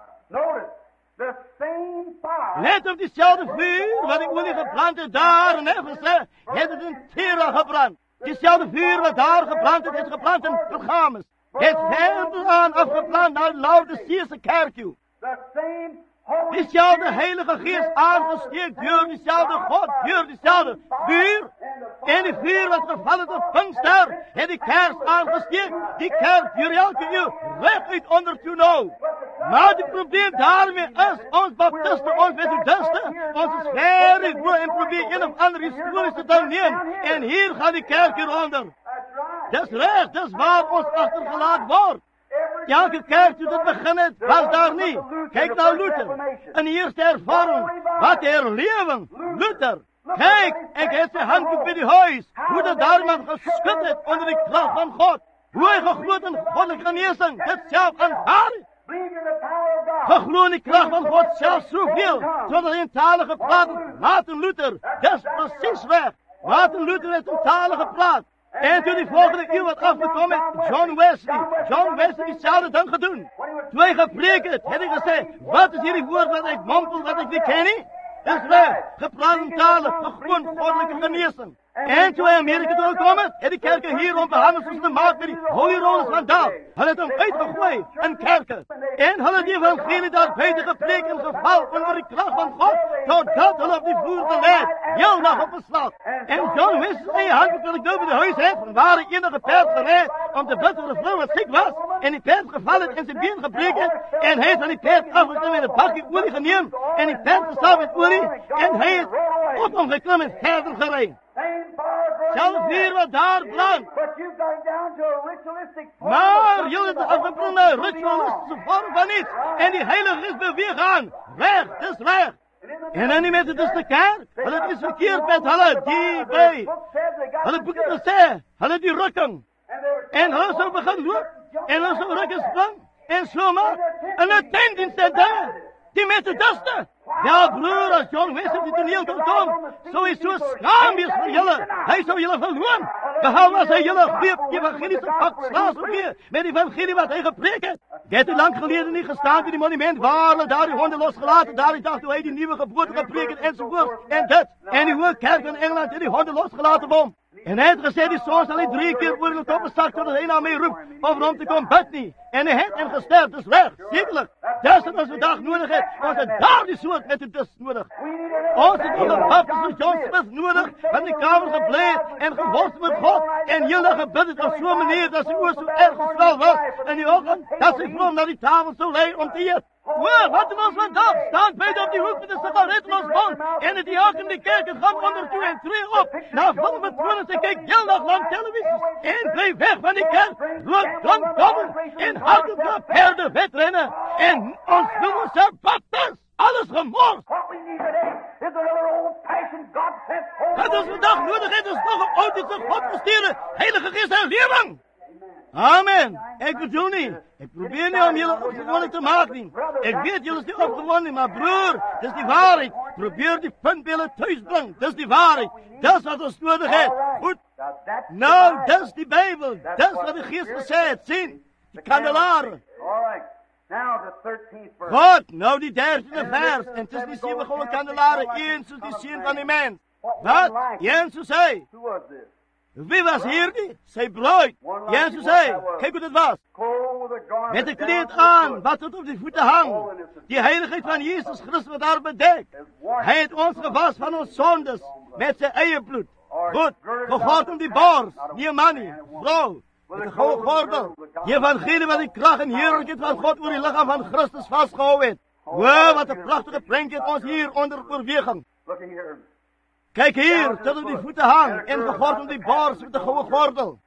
Let op diezelfde vuur wat die olie geplant het daar in Efese, het het in Cera gebrand. Diezelfde vuur wat daar geplant het, het geplant in Pergamus. Het verder aan afgeplant naar Laodicea se kerkjie. Diezelfde Heilige Geest aangesteekt door diezelfde God, door diezelfde vuur. En die vuur wat gevallen op Pinkster, het die kers aangesteekt. Die kers door elke eeuw recht uit onder toe nou. Maar het probleem daarmee is, ons baptisten, ons methodisten, ons is ver goed en probeer een of ander historische ding neem. En hier gaat die kerk hieronder. Dat is recht, dat is waar ons achtergelaat wordt. Elke kerk toe dit begin het, was daar nie. Kyk na Luther. In die eerste ervaring, wat herlewing, Luther. Kyk, ek het sy handboek by die huis, hoe dat daar iemand geskut het onder die kracht van God. Hoe hy gegloed in goddelike geneesing, dit self aanvaar. Gegloed in die kracht van God self soveel, sonder in tale gepraat het, Martin Luther. Dit is precies weg. Martin Luther het in tale gepraat. En toen die volgende eeuw wat afgekomen het, John Wesley. John Wesley diezelfde ding gedoen. Toen hij gepreek het, het hij gezegd, wat is hierdie woord wat ik mompel, wat ik niet ken nie? dis reg, gepraat in tale, gewoon goddelike genesing. En toe hy Amerika toe gekom het, het die kerke hier om behandel soos te maak met die holy rollers van daar. Hulle het hom uitgegooi in kerke. En hulle het die evangelie daar buite gepreek en geval onder die krag van God, totdat hulle op die vloer geleid, heel dag op beslag. En John Wesley sy hand wil ek nou by die huis het, van waar hy enige perd gereed, om te bid vir die vrou wat siek was, en die perd geval het en sy been gebreek het, en hy het van die perd afgeklim en een bakkie olie geneem, en die perd gesalf met olie, en hy het op hom geklim en verder gereid. Selfs hier wat daar brand. Maar jullie het afgebring na een ritualistische vorm van iets. En die heilige is beweeg aan. Weg, dis weg. En dan nie met het is de kerk. Hulle het is verkeerd met hulle, die by. Hulle boeken gesê, hulle die rukking. En hulle sou begin loop. En hulle sou rukking spring. En so maak. En een tendinst en daar. Die methodiste. Ja, broer, as John Wesley die toneel kon kom, sou hy so skaam wees vir julle. Hy sou julle verloon. Behalwe as hy julle greep evangeliese pak slaas op weer, met die evangelie wat hy gepreek het. Jy het lang gelede nie gestaan by die monument waar hulle daar die honde losgelaat het, daar die dag toe hy die nieuwe geboorte gepreek het, enzovoort, en dit. En die hoë kerk in Engeland het die honde losgelaat op hom. En hy het gesê, die soos sal hy drie keer oor in die toppenstak, totdat hy na my roep, of om te kom bid nie. En hy het en gesterf, dis weg, zekerlik. Dis wat ons vandag nodig het, ons het daar die soort methodist nodig. Ons het onder Baptist van John Smith nodig, wat in die kamer gebleid en geworst met God, en heel dag gebid het op so'n manier, dat sy oor so erg geswel was, in die ochtend, dat sy vroeg na die tafel sou lei om te eet. Hoor, wat doen ons vandag? Staan buiten op die hoek met een sigaret in ons mond, en het die haak in die kerk en gaan onder toe en tree op, na filmpatronen en kyk heel dag lang televisies, en bly weg van die kerk, rook, drank, dobbel, en houd op de perde wedrennen, en ons noem ons er Baptist. Alles gemors. Wat ons vandag nodig het, is nog een oudste godbestuurde, heilige geest en lewing. Amen. Ek bedoel nie, ek probeer nie om julle opgewonnen te maak nie. Ek weet julle is nie opgewonnen, maar broer, dis die waarheid. Probeer die punt by julle thuis bring, dis die waarheid. Dis wat ons nodig het. Goed. Nou, dis die Bijbel, dis wat die geest gesê het, sien, die kandelare. Goed, nou die dertiende vers, en het is die zeven gouden kandelare, een soos die sien van die mens. Wat? Een soos hy. Wie was hier die? Sy bruid. Een soos hy. Kijk hoe dit was. Met een kleed aan, wat tot op die voete hang. Die heiligheid van Jesus Christus wat daar bedek. Hy het ons gewas van ons sondes, met sy eie bloed. Goed, gegord om die bors, nie een man nie, vrou. Met een gouden gordel. Die evangelie wat die kracht en heerlijkheid van God oor die lichaam van Christus vastgehou het. Wow, wat een prachtige prank het ons hier onder oorweging. Kijk hier, tot op die voete hang en gegord om die bors met de gouden gordel.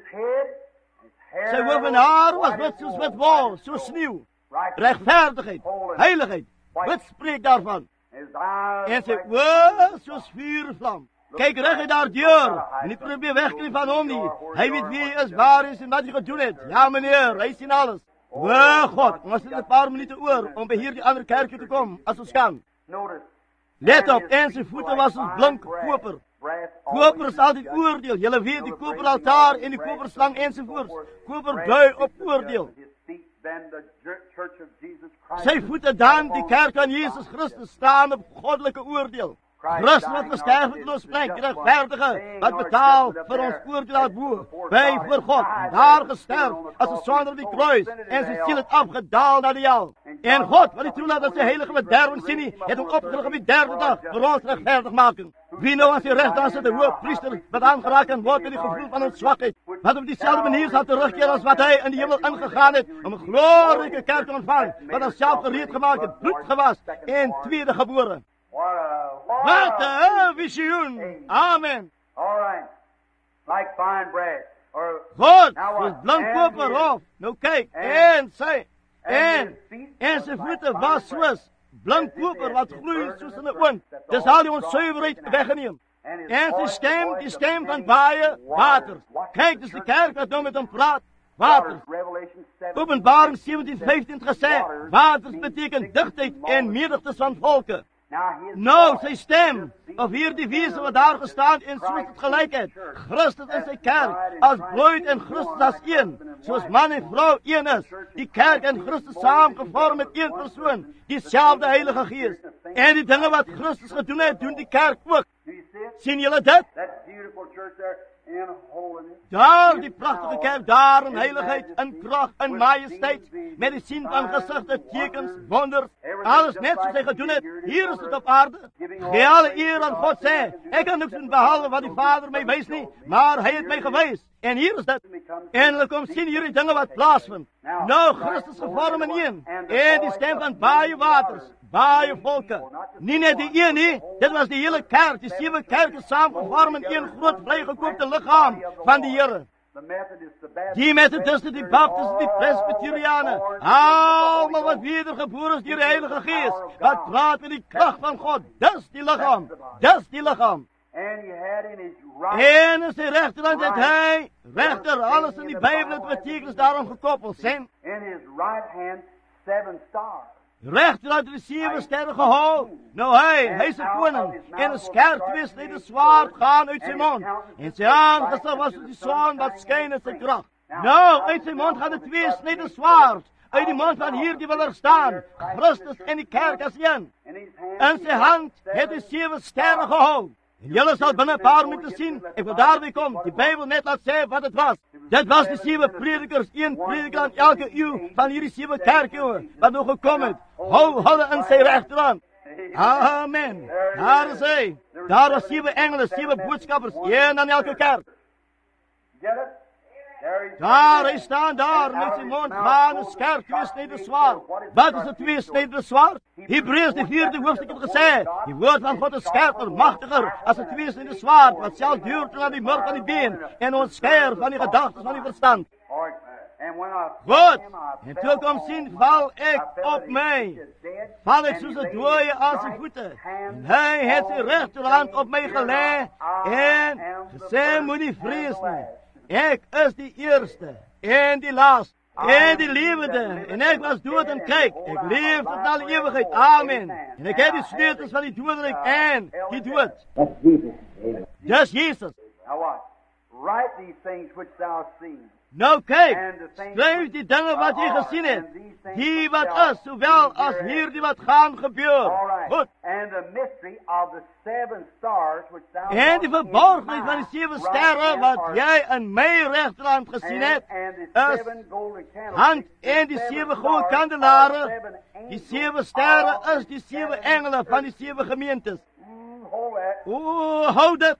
Sy hoof en haar was wit soos wit wol, soos sneeuw. Rechtvaardigheid, heiligheid, wat spreek daarvan? En sy oor soos vuurvlam. Kijk recht daar deur, en nie probeer wegkry van hom nie. Hy weet wie hy is, waar hy is en wat hy gedoen het. Ja meneer, hy sien alles. O God, ons het een paar minuten oor om by hier die ander kerkje te kom, as ons kan. Let op, en sy voete was ons blink koper. Koper is altyd oordeel. Julle weet die koperaltaar en die koperslang enzovoorts. Koper dui op oordeel. Sy voete dan die kerk van Jesus Christus staan op goddelike oordeel. Christus wat gesterf het in ons plek, die rechtvaardige, wat betaal vir ons oordeel daarboe, by voor God, daar gesterf, as een sonder op die kruis, en sy siel het afgedaal naar die hel. En God, wat die toelaat dat sy heilige bederven sien nie, het hom opgerig op die derde dag, vir ons rechtvaardig maken. Wie nou as die recht aan sit, die hoog priester, wat aangeraak kan word in die gevoel van ons zwakheid, wat op diezelfde manier sal terugkeer as wat hy in die hemel ingegaan het, om een glorieke kerk te ontvang, wat ons self gereed gemaakt het, bloed gewas, en tweede gebore. Wat een visioen. Amen. Goed, soos blank koper of. Nou kyk, en sy, en, en sy voete was soos blank koper wat gloei soos in die oond. Dis al die onsuiverheid weggeneem. En sy stem, die stem van baie water. Kyk, dis die kerk wat nou met hom praat. Water. Openbaring sewentien vyftien het gesê, waters beteken digtheid en menigtes van volke. Nou, sy stem, of hier die wiese wat daar gestaan en soos het gelyk het, Christus in sy kerk, as bruid en Christus as een, soos man en vrou een is, die kerk en Christus saam gevorm met een persoon, diezelfde Heilige Gees. En die dinge wat Christus gedoen het, doen die kerk ook. Sien julle dit? Daar die prachtige kerk, daar in heiligheid, in kracht, in majesteit, met die sien van gezichte, tekens, wonders, alles net soos hy gedoen het, hier is het op aarde. Gee alle eer aan God sê, ek kan niks doen behalwe wat die Vader my wys nie, maar hy het my gewys. En hier is dit. Eindelijk kom sien hier die dinge wat plaasvind. Nou, Christus gevorm in een, en die stem van baie waters, baie volke. Nie net die een nie, dit was die hele kerk, die sewe kerke saamgevorm in een groot vrygekoopte lichaam van die Here. Die Methodisten, die Baptisten, die Presbyterianen, allemaal wat wedergeboren is deur die Heilige Gees, wat praat met die kracht van God, dis die lichaam, dis die lichaam. En in sy rechterhand het hy, rechter, alles in die Bijbel het betekens daarom gekoppeld zijn. Rechterhand het die zeven sterren gehou. Nou hy, hy is een koning, en een skerp tweesnede zwaard gaan uit zijn mond. En sy aangestel was die zon wat skyn in sy kracht. Nou, uit zijn mond gaan die tweesnede zwaard. Uit die mond van hier die wil er staan, Christus en die kerk as een. In sy hand het die zeven sterren gehou. En julle sal binnen een paar minuten zien, ek wil daarby kom, die Bijbel net laat sê wat het was. Dit was die zeven predikers, een prediker aan elke eeuw van hierdie zeven kerkeeuwen, wat nog gekom het. Hou hulle in sy rechterhand. Amen. Daar is hy. Daar was zeven engelen, zeven boodskappers, een aan elke kerk. Daar, hy staan daar, met sy mond gaan een skerp tweesnede zwaard. Wat is een tweesnede zwaard? Hebreeërs die vierde hoofdstuk het gesê, die woord van God is skerper, machtiger, as een tweesnede zwaard, wat self duurt aan die murk van die been, en ons skerp van die gedagtes van die verstand. Goed, en toe kom sien, val ek op my, val ek soos een dooie aan sy voete, en hy het sy rechterhand op my gelê, en gesê, moet nie vrees nie. Ek is die eerste, en die laaste, en die lewende, en ek was dood en kyk, ek leef tot alle ewigheid, amen. En ek het die sleutels van die doderyk en die dood. Dis Jesus. Write these things which thou hast seen. Nou kyk, skryf die dinge wat jy gesien het, die wat is, sowel as hier die wat gaan gebeur. Goed. En die verborgenheid van die sewe sterre wat jy in my rechterhand gesien het, is hand en die sewe goue kandelare. Die sewe sterre is die sewe engele van die sewe gemeentes. O, hou dit.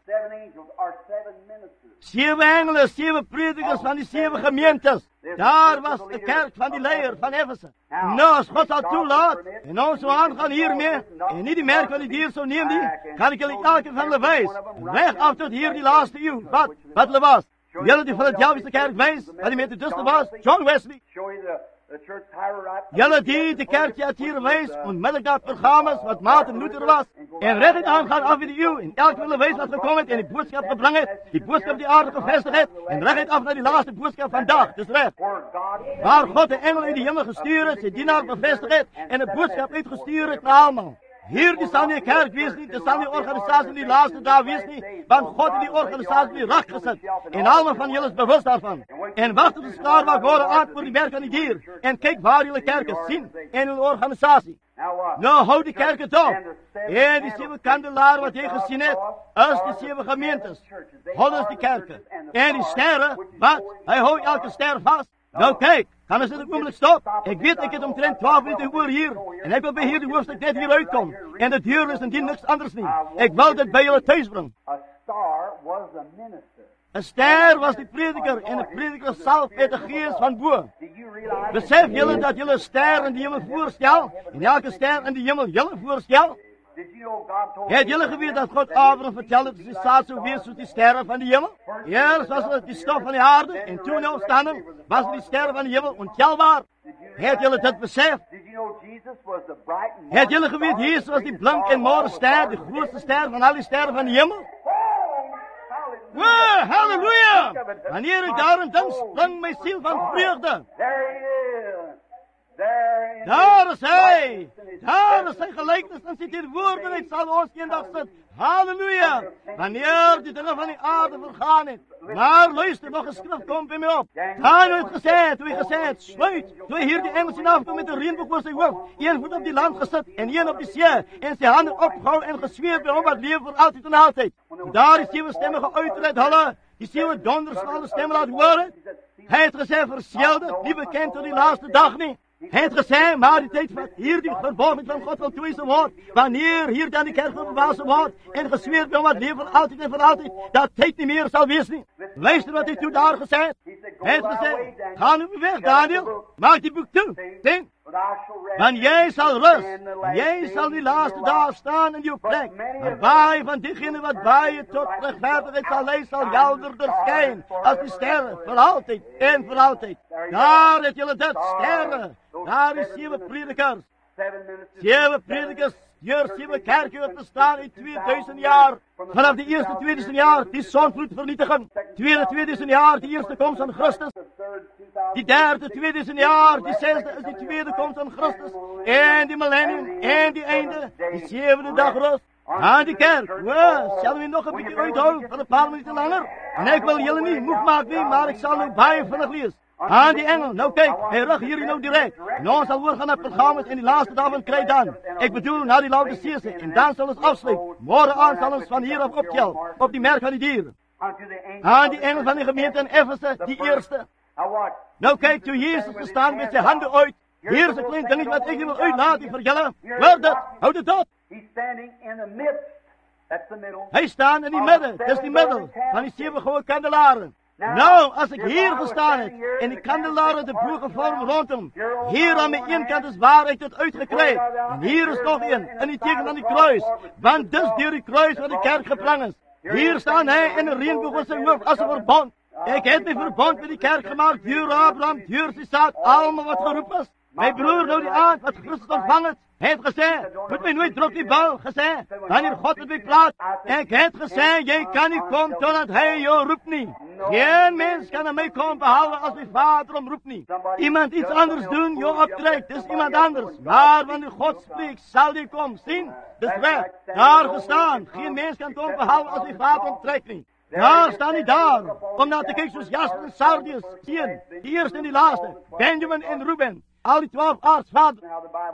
Sewe engele, sewe predikers van die sewe gemeentes. Daar was die kerk van die leier van Ephesus. Nou, as God sal toelaat, en ons sal aangaan hiermee, en nie die merk van die dier sal neem nie, kan ek julle elke van hulle wys, weg af tot hier die laaste eeuw, wat, wat hulle was. Julle die Philadelphiese kerk wys, wat die Methodisten was, John Wesley. Julle die die kerk Thyatira wys, onmiddellik na Pergamus, wat Martin Luther was, en recht aangaan af in die eeuw, en elke van hulle wys wat gekom het, en die boodskap gebring het, die boodskap die aarde gevestig het, en recht af na die laaste boodskap vandag, dis recht. Waar God die engel uit die hemel gestuur het, sy dienaar bevestig het, en die boodskap uitgestuur het na allemaal. Hier die sal nie kerk wees nie, dit sal nie organisatie die laaste dag wees nie, want God het die organisatie die rak gesit, en allemaal van julle is bewust daarvan. En wacht op die skaarwaak worden aan voor die merk van die dier, en kyk waar julle kerke sien, en julle organisatie. Nou hou die kerke toch, en die sewe kandelaar wat jy gesien het, is die sewe gemeentes, God is die kerke, en die sterre, wat, hy hou elke ster vast. Nou kyk, kan ons dit ook oomlik stop? Ek weet, ek het omtrent twaalf minuten oor hier, en ek wil by hier die hoofdstuk net hier uitkom, en die deur is indien niks anders nie. Ek wil dit by julle thuis bring. Een ster was die prediker, en die prediker self met die gees van bo. Besef julle dat julle ster in die hemel voorstel, en elke ster in die hemel julle voorstel? Het julle geweet dat God Abraham vertel het, dat die saad zou wees soos die sterre van die hemel? Eerst was het die stof van die aarde, en toen nou standing, was die sterre van die hemel ontelbaar. Het julle dit besef? Het julle geweet, Jezus was die blink en morgen ster, die grootste ster van al die sterre van die hemel? Wow, halleluja! Wanneer ek daarin dink, spring my siel van vreugde. Daar is hy. Daar is sy gelijkenis en sy teenwoordigheid sal ons eendag sit. Halleluja. Wanneer die dinge van die aarde vergaan het. Maar luister, nog een skrif kom by my op. Daniel het gesê, toe hy gesê het, sluit, toe hy hier die engel sien afkom met een reënboog voor sy hoof, een voet op die land gesit en een op die see, en sy hande opgehou en gesweer by hom wat leef vir altyd en altyd. Daar die sewe stemme geuiter uit hulle, die sewe donders van alle stemme laat hoor het. Hy het gesê, verselde, nie bekend tot die laaste dag nie. Hy het gesê, maar die tyd van hier die vervolging van God wil toewees word, wanneer hier dan die kerk bewaas word, en gesweer by hom wat leef vir altyd en vir altyd, dat tyd nie meer sal wees nie. Luister wat hy toe daar gesê het. Hy het gesê, ga nu weg, Daniel, maak die boek toe, sien? Want jy sal rus, en jy sal die laaste dag staan in jou plek, en baie van diegene wat baie tot rechtvaardigheid sal lei, sal helderder skyn, as die sterre, vir altyd en vir altyd. Daar het julle dit, sterre, daar is sewe predikers, sewe predikers, hier sewe kerke wat bestaan in tweeduisend jaar, vanaf die eerste tweeduisend jaar, die sonvloed vernietiging, tweede tweeduisend jaar, die eerste komst van Christus, die derde tweeduisend jaar, die zesde is die tweede komst van Christus, en die millennium, en die einde, die zevende dag rust, aan die kerk. Well, sal we nog een beetje uithou, voor een paar minuten langer, en ek wil julle nie moeg maak nie, maar ek sal nou baie vinnig lees. Aan die engel, nou kyk, hy rig hier nou direct, en ons sal oorgaan naar Pergamus en die laaste dag van kry dan, ek bedoel na die Laodicese, en dan sal ons afsluit, morgen aan sal ons van hier af optel, op die merk van die dier. Aan die engel van die gemeente in Efeze, die eerste. Nou kyk, toe Jezus gestaan met sy hande uit, hier is een klein dingetje wat ek wil uitlaat, vir julle, hoor dit, houd dit op. Hy staan in die midden, dis die middel, van die sewe goue kandelaren. Nou, as ek hier gestaan het, en die kandelaren de broege vorm rondom, hier aan my een kant is waarheid het uitgekry, en hier is nog een, in die teken van die kruis, want dis deur die kruis wat die kerk geplang is. Hier staan hy in een reënboog in sy hoof as een verbond. Ek het my verbond met die kerk gemaakt, deur Abraham, deur Isaac, allemaal wat geroep is. My broer nou die aand, wat Christus ontvang het, hy het gesê, moet my nooit druk die bal, gesê, wanneer God het my plaat, ek het gesê, jy kan nie kom, totdat hy jou roep nie. Geen mens kan aan my kom, behalwe as my vader om roep nie. Iemand iets anders doen, jou optrek, dis iemand anders, maar wanneer God spreek, sal die kom, sien, dis weg, daar gestaan, geen mens kan kom, behalwe as my vader omtrek nie. Daar staan nie daar, om na te kyk soos Jasper en Sardius, sien, die eerste en die laaste, Benjamin en Ruben, al die twaalf aartsvaders.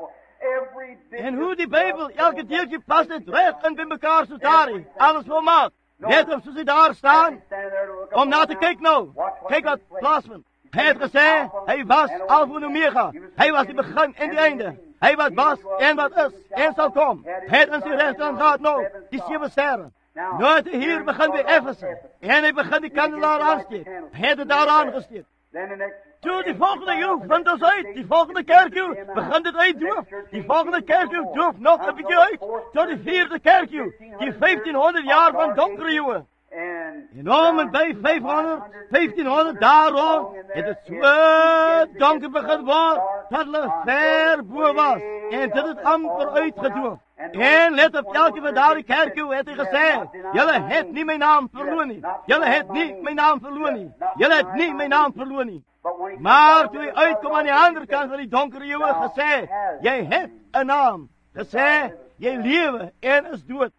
En hoe die Bijbel elke deeltje past het recht in bij mekaar soos daar, alles volmaak. Net of soos hy daar staan, om na te kyk nou, kyk wat plaasvind. Hy het gesê, hy was Alpha en Omega, hy was die begin en die einde. Hy wat was en wat is en sal kom. Hy het in sy rechterhand gehad nou, die sewe sterre. Nou het hy hier begin by Efeze, en hy begin die kandelaar aansteek. Hy het het daar aangesteek. Toe die volgende eeuw vindt ons uit, die volgende kerkeeuw begint het uitdoof, die volgende kerkeeuw doof nog een beetje uit, tot die vierde kerkeeuw, die vijftienhonderd jaar van donkere eeuwen. En om en bij vijfhonderd, vijftienhonderd daarom, het het so donker begint word, dat hulle ver boe was, en dit het amper uitgedoof. En let op elke van daar die kerkeeuw het hy gesê, julle het nie my naam verloon nie, julle het nie my naam verloon nie, julle het nie my naam verloon nie. Maar toe hy uitkom aan die ander kant van die donkere eeuwe, gesê, jy het een naam, gesê, jy lewe en is dood.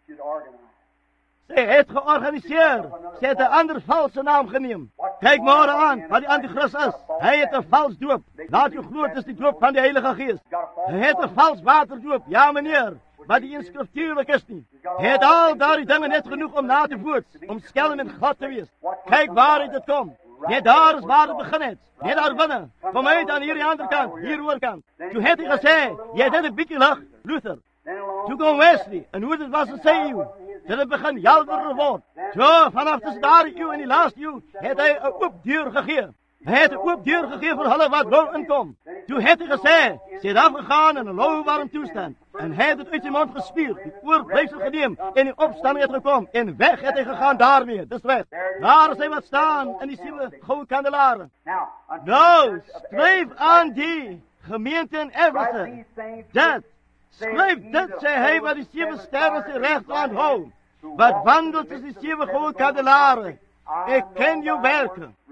Sy het georganiseer, sy het een ander valse naam geneem. Kyk maar aan, wat die antichrist is. Hy het een vals doop, laat jou glo, het is die doop van die Heilige Geest. Hy het een vals waterdoop, ja meneer, wat die inskriftuurlik is nie. Hy het al daar die dinge net genoeg om na te voet, om skelm met God te wees. Kyk waar het het kom. Net daar is waar het begin het. Net daar binnen. Kom uit aan hier die andere kant, hier oorkant. Toe het hy gesê, jy het een bykie lig, Luther. Toe kom Wesley, en hoe dit was in sy eeuw. Dit het begin helderder word. So, vanaf tussen daar die eeuw en die laaste eeuw, het hy een oop deur gegee. Hy het een oop deur gegee vir hulle wat wou inkom. Toe het hy gesê, sy het afgegaan in een lauwwarm toestand. En hy het het uit sy mond gespierd, die oorblijfsel geneem, en die opstanding het gekom, en weg het hy gegaan daarmee, dis weg. Daar is hy wat staan, in die sewe gouden kandelaren. Nou, skryf aan die gemeente in Efeze, dat, skryf dit, sê hy, wat die sewe sterren sy rechterhand hou, wat wandelt is die sewe gouden kandelaren. Ek ken jou werken.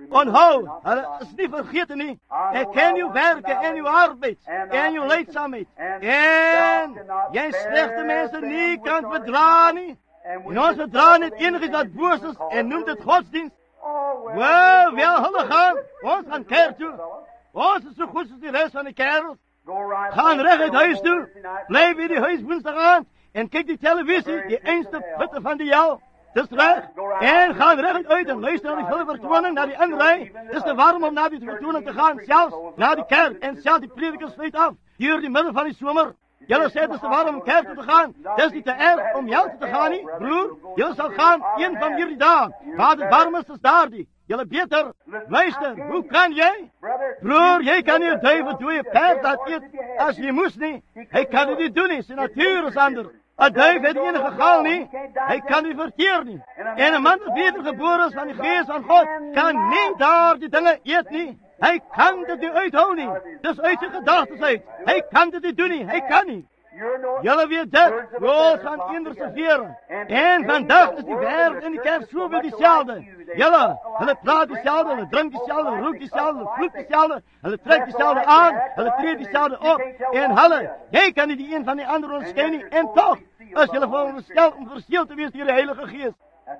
Onthou, hulle is nie vergeten nie. Ek ken uw werken en uw arbeid en uw leedzaamheid. En jy slechte mense nie kan bedra nie. En ons bedra niet enige dat boos is en noemt het godsdienst. Wel, wel, hulle gaan. Ons gaan kerk toe. Ons is zo goed als de rest van de kerels. Gaan recht uit huis toe. Blijf in die huis woensdag aan. En kijk die televisie, die einste putten van die jou. Dat is recht. En gaan recht uit en luister naar die volle vertoning, naar die inrij. Het is te warm om naar die vertoning te gaan. Zelfs naar die kerk. En zelfs die predikers sluit af. Hier die middel van die zomer. Jullie zei het is te warm om kerk toe te gaan. Het is niet te erg om jou te gaan, nie, broer. Jullie zal gaan een van jullie dagen. Waar het warm is, is daar die. Jullie beter. Luister, hoe kan jij? Broer, jij kan niet duiven door je paard laat eet. Als je moest niet. Hij kan het niet doen, niet. Zijn natuur is anders. Een duif heeft enige gal niet. Hij kan niet verkeerd niet. En een man dat beter geboren is van de geest van God, kan niet daar die dingen eten niet. Hij kan het niet uithouden niet. Dus uit zijn gedachten uit. Hij kan het niet doen niet. Hij kan niet. Jullie weer dat, roos van inderse veren. En vandaag is die wereld in die kerk zoveel diezelfde. Jullie, hulle praat diezelfde, hulle drinkt diezelfde, hulle roept diezelfde, hulle vloekt diezelfde, hulle trekt diezelfde aan, hulle treedt diezelfde op. En hulle, jij kan niet die een van die andere onderscheiden. En toch, als jullie veronderstelt om verschil te wezen door de Heilige Geest.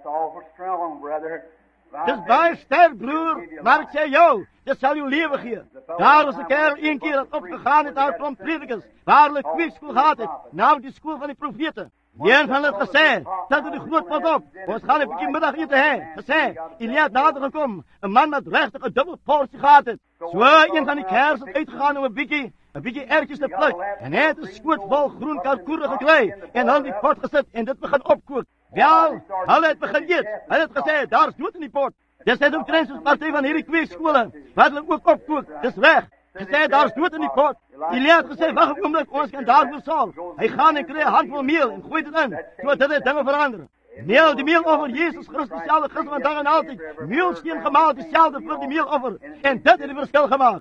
Het is baie sterk, broer, maar ik zei jou, dat zal uw leven geven. Daar is de kerel één keer dat opgegaan is uit van predikers, waar de kweekschool gaat het, namelijk de school van de profeten. Een van het gezegd, zet er de groot pot op, ons gaan een beetje middag eten heen. Gezegd, Elia had nader gekomen, een man met rechtig een dubbel portie gaat het. Zo, een van die kerels is uitgegaan om een beetje, een beetje ertjes te plukken. En hij heeft een schoot vol groen kalkoerige klei, en had die pot gezet en dit begon opkoeken. Wel, hulle het begin eet. Hulle het gesê, daar is dood in die pot. Dis net omtrent soos partij van hierdie kweekskole, wat hulle ook opkook, dis weg. Gesê, daar is dood in die pot. Elia het gesê, wacht een oomlik, ons kan daarvoor sorg. Hy gaan en kry een handvol meel en gooi dit in, so dit het dinge verander. Meel, die meeloffer, Jezus Christus, dieselfde gister van dag en altyd. Meelsteen gemaakt, dieselfde vir die meeloffer. En dit het die verskil gemaakt.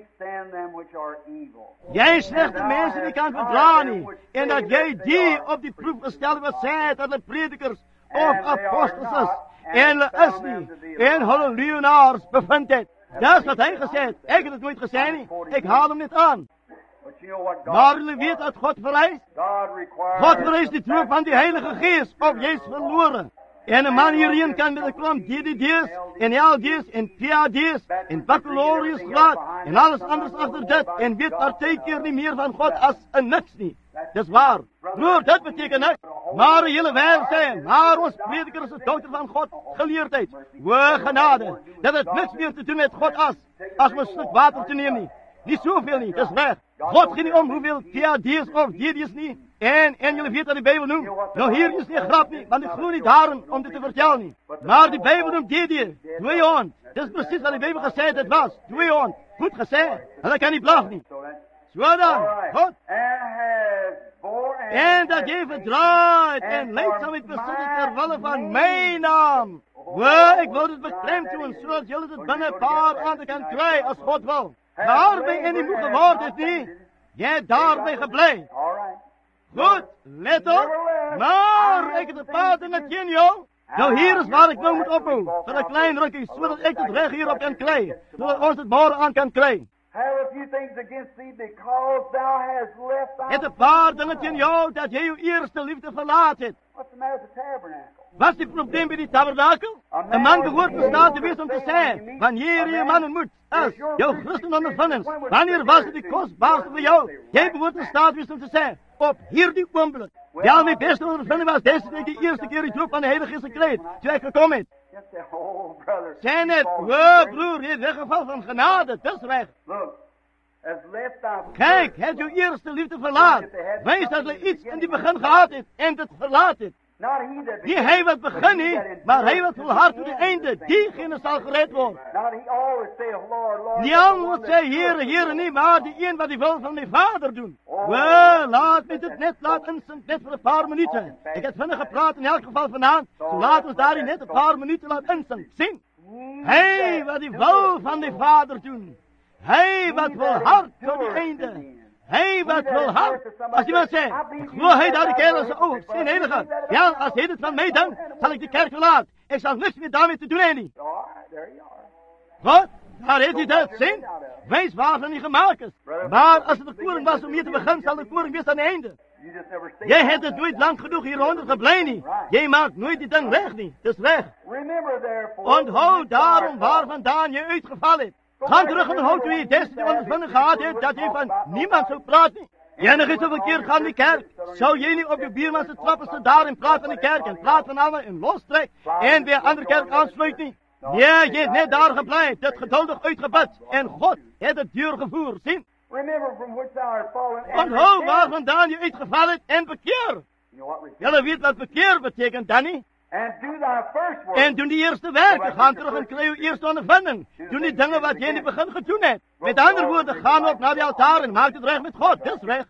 Jij slechte mensen die kan verdragen niet. En dat jij die op die proef gesteld wat zei dat de predikers of apostels is. En de is niet. En hulle leuenaars bevindt het. Dat is wat hij gezegd. Ik heb het nooit gezegd niet. Ik haal hem niet aan. Maar jullie weten dat God vereist. God vereist die troep van die Heilige Geest. Of jij is verloren. En een man hierin kan met een klomp D D D's en L D's en P H D's en baccalaureus graad en alles anders achter dit en weet partijkeer niet meer van God als een niks niet. Dat is waar. Broer, dat betekent niks. Maar een hele wereld zijn. Maar ons prediker is de dochter van God geleerdheid. We genade. Dat het niks meer te doen met God als. Als we een stuk water te nemen niet. Niet zoveel niet, dat is weg. God gaat niet om hoeveel P H D's of D D's niet. En, en jullie weten wat de Bijbel noemt. Nou hier is die grap niet, want ik geloof niet daarom om dit te vertellen niet. Maar de Bijbel noemt D D, doe je hond. Dat is precies wat de Bijbel gezegd het was. Doe je hond. Goed gezegd. En dat kan niet blaffen niet. Zo dan. Goed. En dat je verdraait en leidzaamheid bezit terwille van mijn naam. Wel, ik wil het beklemd doen, zodat jullie het binnen een paar maanden kan krijgen als God wil. Daarbij in die moe geworden is niet. Jij daarbij gebleven. Goed, let op. Maar ik heb een paar dingen tegen jou. Nou, hier is waar ik nou moet ophouden. Voor een klein rukje, zodat ik het recht hierop kan krijgen. Zodat ons het morgen aan kan krijgen. Het een paar dingen tegen jou dat jij je eerste liefde verlaat hebt. Wat is het probleem bij die tabernakel? Een man behoort in staat te wezen om te zijn, wanneer je man ontmoet, als jouw Christen ondervindens. Wanneer was het de kostbaarste voor jou? Jij behoort in staat te wezen om te zijn, op hierdie oomblik. Ja, mijn beste ondervinding was deze week de eerste keer die troep van de Heilige Geest gekleed, toen ik gekomen heb. Zijn het, wow, broer, je hebt weggevallen van genade, dat is recht. Kijk, het je eerste liefde verlaat. Wees dat je iets in die begin gehad hebt en het verlaat hebt. Die hij wat begin niet, maar hij wat volhard tot het einde, diegene zal gered worden. Niet allemaal zei, Heere, Heere niet, maar die een wat die wil van mijn vader doen. Wel, laat me het net laten instant, net voor een paar minuten. Ik heb vinnig gepraat in elk geval vanavond, zo laat ons daarin net een paar minuten laten instant zien. Hij wat die wil van die vader doen. Hij wat volhard tot het einde. Hij wat volhard. Als iemand zegt, ik geloof hij daar de kerel zijn oog, zijn heilige. Ja, als hij het van mij denkt, zal ik de kerk verlaten. Ik zal niks meer daarmee te doen hebben. God, daar heeft hij dat, zien? Wees waarvan hij gemaakt is. Maar als het de koring was om hier te beginnen, zal de koring wees aan het einde. Jij hebt het nooit lang genoeg hieronder gebleven. Jij maakt nooit die ding weg niet. Het is weg. Onthoud daarom waar vandaan je uitgevallen hebt. Ga terug en houd hoe je destijds ondervinding gehad hebt dat je van niemand zou praten. Jij nog eens een keer gaan in de kerk. Zou jij niet op je biermanse trappen staan daar in plaats van de kerk en plaats van allemaal in lostrek en weer andere kerk aansluiten? Nee, je hebt net daar gebleven, dat geduldig uitgebed en God heeft het duur gevoerd, zien? Onthoud waar vandaan je uitgevallen hebt en bekeer. Jullie weet wat bekeer betekent, Danny? En doen die eerste werken. Gaan terug en krijg je eerste ondervinding. Doen die dingen wat jij in het begin gedaan hebt. Met andere woorden, gaan op naar de altaar en maak het recht met God. Dat is recht.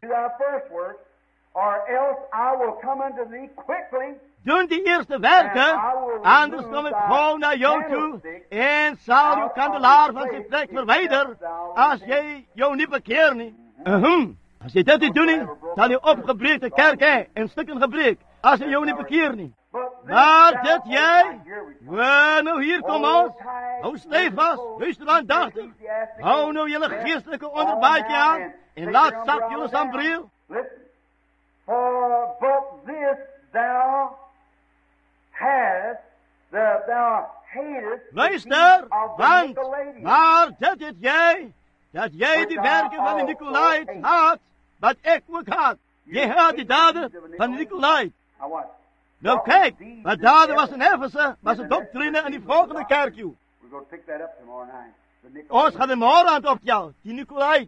Doen die eerste werken. Anders kom ik gewoon naar jou toe. En zal je kandelaar van zijn plek verwijderen. Als jij jou niet bekeert. Niet. Uh-huh. Als je dat niet doet, zal je opgebreekte kerk hebben. En stukken gebreekt. Als je jou niet bekeert. Niet. Maar dit jij, we nou hier kom ons, hou stijf vast, wees er aandachtig, hou nou jullie geestelijke onderbuikje aan, en laat zak jullie sambreel. For but this thou hast, that thou hatest Luister, want, maar dit het jij, dat jij die werken van de Nicolaites haat, wat ik ook haat. Je haat die daden van de Nicolaites. Nou kijk, wat daden was in Efeze, was een doctrine en die volgende kerk. Ons gaat hem morgen aan het optellen, die Nicolaites.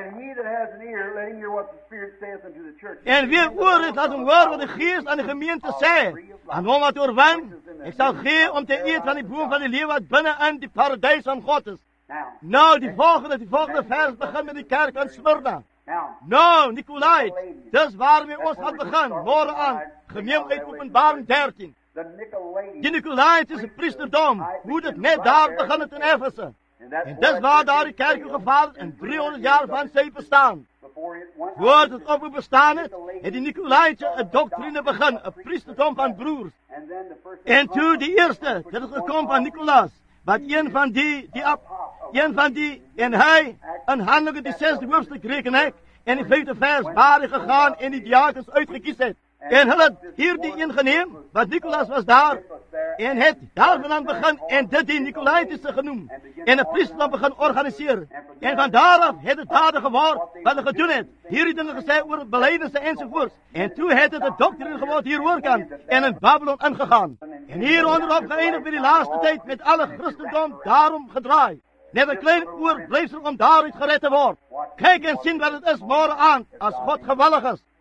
En wie oor is, laat hem horen wat de geest aan de gemeente zei. En om wat oorwin, ik zal geven om te eten van die boom van die leeuw wat binnen in die paradijs van God is. Nou, die volgende, die volgende vers begint met die kerk van Smyrna. Nou, Nicolaites, dus waar we ons gaan beginnen, morgen aan, gemeen uit Openbaring dertien. Die Nicolaites is een priesterdom, moet het net daar beginnen in Efeze. En dat is waar daar die kerk gevallen en driehonderd jaar van zij bestaan. Voordat het op bestaan is, heeft die Nicolaites een doctrine begonnen, een priesterdom van broers. En toen die eerste, dat is gekomen van Nicolaas, wat een van die, die op, een van die, en hij, een handeling die zesde hoofdstuk rekenen heeft, en in vijfde vers waren gegaan en die diakens uitgekiest heeft. En hulle hier die ingeneem, wat Nicolaas was daar, en het daar vandaan begon, en dit die Nicolaites genoemd, en de priester dan begon organiseren. En van daaraf het het daden geworden, wat hij gedaan heeft. Hier die dingen gezegd over beleidenissen enzovoorts. En toen heeft het de doctrine geworden hier hoorkant, en in Babylon ingegaan. En hier onderop geëindigd bij die laatste tijd, met alle christendom daarom gedraaid. Net een klein oor blijft er om daaruit gered te worden. Kijk en zien wat het is morgen aan, als God gewillig is.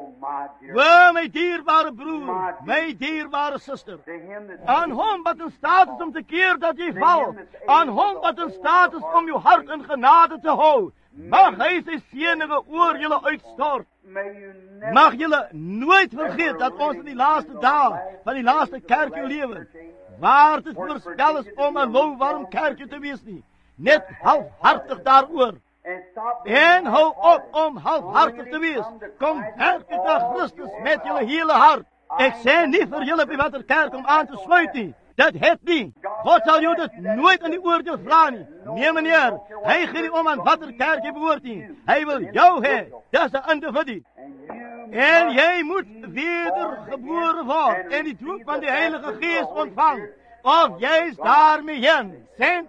We, mijn dierbare broer, mijn dierbare zuster. Aan hem wat in staat is om te keer dat je valt. Aan hem wat in staat is om je hart in genade te houden. Mag hij zijn zienige oor jullie uitstort. Mag jullie nooit vergeten dat ons in die laatste dagen van die laatste kerkje leven. Waar het voorspel is om een lauwwarm kerkje te wezen. Net halfhartig daarover. En hou op om halfhartig te wezen. Kom werkelijk naar Christus met jullie hele hart. Ik zei niet voor jullie bij wat er kerk om aan te sluiten. Dat het niet. God zal jullie dat nooit in die oordeel vragen. Nee meneer, hij gaat niet om aan wat er kerk je behoort. Hij wil jou hebben. Dat is de individu. En jij moet wedergeboren worden. En die doek van de Heilige Geest ontvangen. Of jij is daarmee heen. Zijn?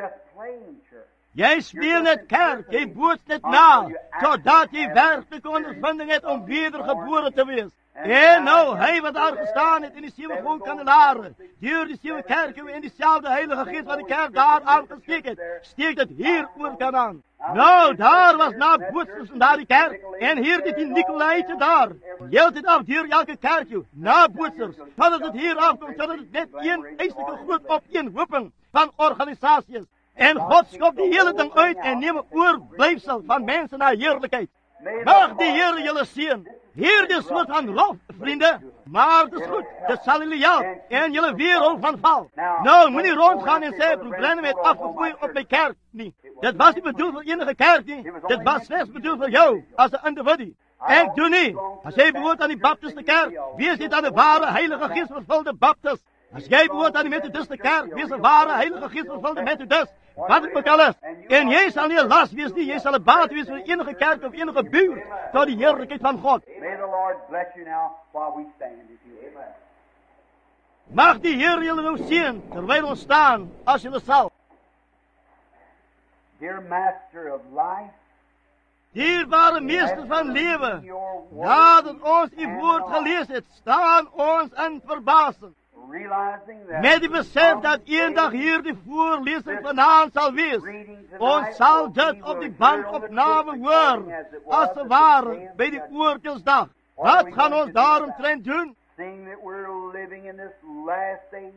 Jij speelt net kerk, jij bootst net na, totdat je werkelijk ondervinding hebt om wedergeboren te wezen. En nou, hij wat daar gestaan heeft in die zeven gewoon kandelaren, door die zeven kerken in diezelfde heilige geest wat de kerk daar aangesteekt heeft, steekt het hier oor kan aan. Nou, daar was na bootsters van daar die kerk, en hier dit die Nicolaites daar. Hield het af, door elke kerkje, na bootsters, totdat het hier afkomt, totdat het net één eiselijke groep op één hoeping van organisaties. En God schopt die hele ding uit en neemt een oorblijfsel van mensen naar heerlijkheid. Mag die Heer jullie zien. Hier is wat van lof, vrienden. Maar het is goed, dat zal jullie helpen. En jullie wereld van val. Nou, moet niet rondgaan en zeggen, problemen met afgevoerd op mijn kerk. Niet. Dat was niet bedoeld voor enige kerk niet. Dat was slechts bedoeld voor jou, als een individu. Ik doe niet. Als jij behoort aan die baptistenkerk, wie is dit aan de ware heilige geest vervulde baptist? Als jij behoort aan de Methodistenkerk, wees een ware, heilige geest vervulde Methodist. Wat het ook al is. En jij zal niet last wees nie, jy sal een baat wees van enige kerk of enige buurt, tot die heerlijkheid van God. May the Lord bless you now while we stand, if you will. Mag die Heer jullie nou zien, terwijl ons staan, als jullie zal. Dear Master of life, Dierbare meester van leven, nadat ons uw woord gelezen heeft, staan ons in verbazing. realizing that Met die besef dat een dag hier de voorlezing vanavond zal wees. Ons zal dit op die bandopname horen, als het ware bij de oordeelsdag. Wat gaan ons daaromtrent doen? seeing that we're living in this last age,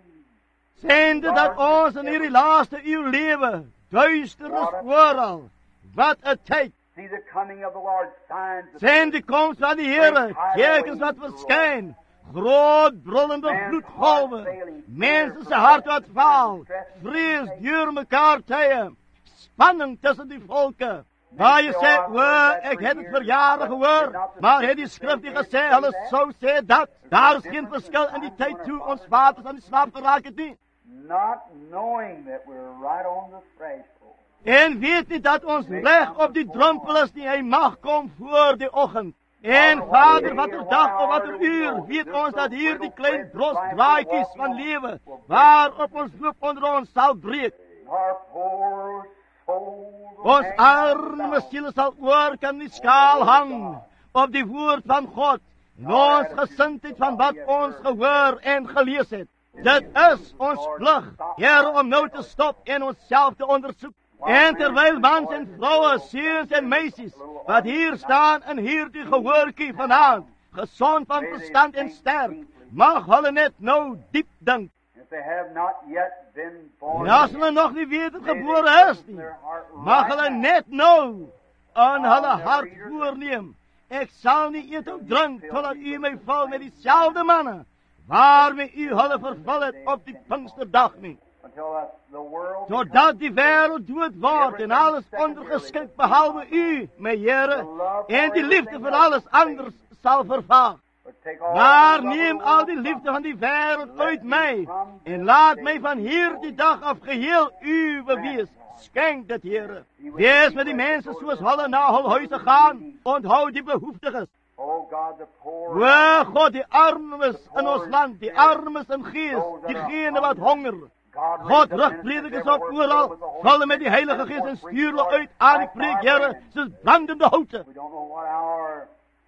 Zijnde dat ons in hierdie laatste uur leven, duister is vooral. Wat een tijd. see the coming of the Lord, signs of Zijn de komst van de Heere, tekens wat verschijn. Groot brullende vloedgolven, mensense hart wat faal, vrees duur mekaar tegen, spanning tussen die volken. Maar je zegt, we, ik heb het verjaren gehoord, maar het die schrift die gezegd, hulle zo zei dat. Daar is geen verschil in die tijd toe ons vaders aan die slaap geraakt niet. not knowing that we're right on the threshold. En weet niet dat ons recht op die drempel is die hij mag komen voor de ochtend. En vader, wat er dag of wat er uur, weet ons dat hier die klein brostdraaikies van leven, waarop ons loop onder ons zal breken. Our poor souls, Ons arme ziel zal oor kan die skaal hangen op die woord van God. En ons gesindheid van wat ons gehoor en gelees het. Dit is ons plicht, Heer, om nou te stop en onszelf te onderzoeken. En terwijl mans en vrouwen, seuns en meisjes, wat hier staan en hier die gehoorkie vanavond, gezond van verstand en sterk, mag hulle net nou diep dink. if they have not yet been born, En als hulle nog niet wedergeboren is nie, mag hulle net nou aan hulle hart voorneem. Ik zal niet eten of drinken totdat u mij vult met diezelfde mannen, waarmee u hulle vervuld het op die Pinksterdag niet. until uh, the world Zodat die wereld dood wordt en alles ondergeschikt behalve u, mijn Heere, en die liefde voor alles anders zal vervagen. would take all Maar the love neem of the al world die from liefde van die wereld uit mij en laat mij van hier die dag af geheel uw wees. Schenk dit, Heere. Wees met die mensen zoals hulle naar hul huizen gaan. Onthoud die behoeftiges. Oh God, the poor, O God, die armes in ons land, die armes in geest, diegene wat honger. God, God, raise up rug predikers men op everywhere ooral, with the Holy vullen met die heilige geest en stuur hulle uit aan die preek, Heere, soos brandende houten. We don't know what hour.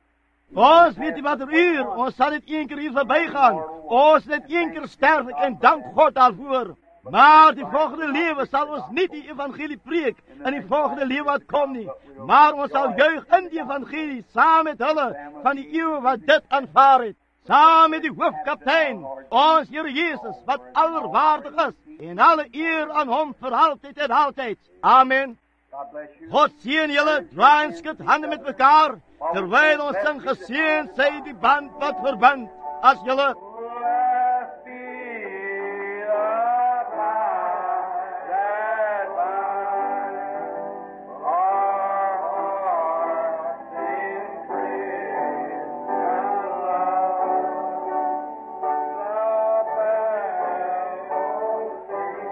Ons weet niet wat er uur, ons zal niet één keer hier voorbij gaan. Ons net één keer sterven en dank God daarvoor. Maar die volgende leven zal ons niet die evangelie preek en die volgende leven wat komt niet. Maar ons zal juich in die evangelie samen met hulle van die eeuw wat dit aanvaard het. Samen met die hoofdkaptein, ons Heer Jezus, wat allerwaardig is. En alle eer aan hom voor altijd en altijd. Amen. God bless you. God zien jullie, draai en skud handen met elkaar, terwijl ons zing gezien zij die band wat verbindt. Als jullie Blessed be the tie that binds our hearts in Christian love. The bells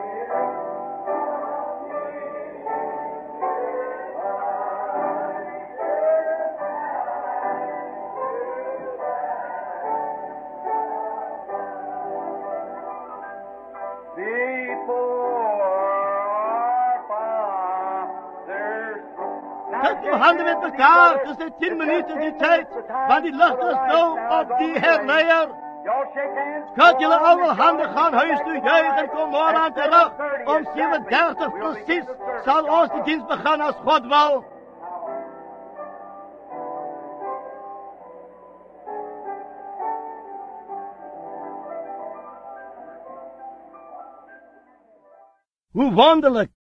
before our Father's throne. zet uw handen met elkaar, het is de tien minuten die tijd, want die lucht is nou op die herleier. Y'all shake hands. Gaat jullie allemaal handen gaan huis toe juichen en kom morgen aan terug. Om zeven dertig precies zal ons de dienst beginnen als God wil. Hoe wonderlijk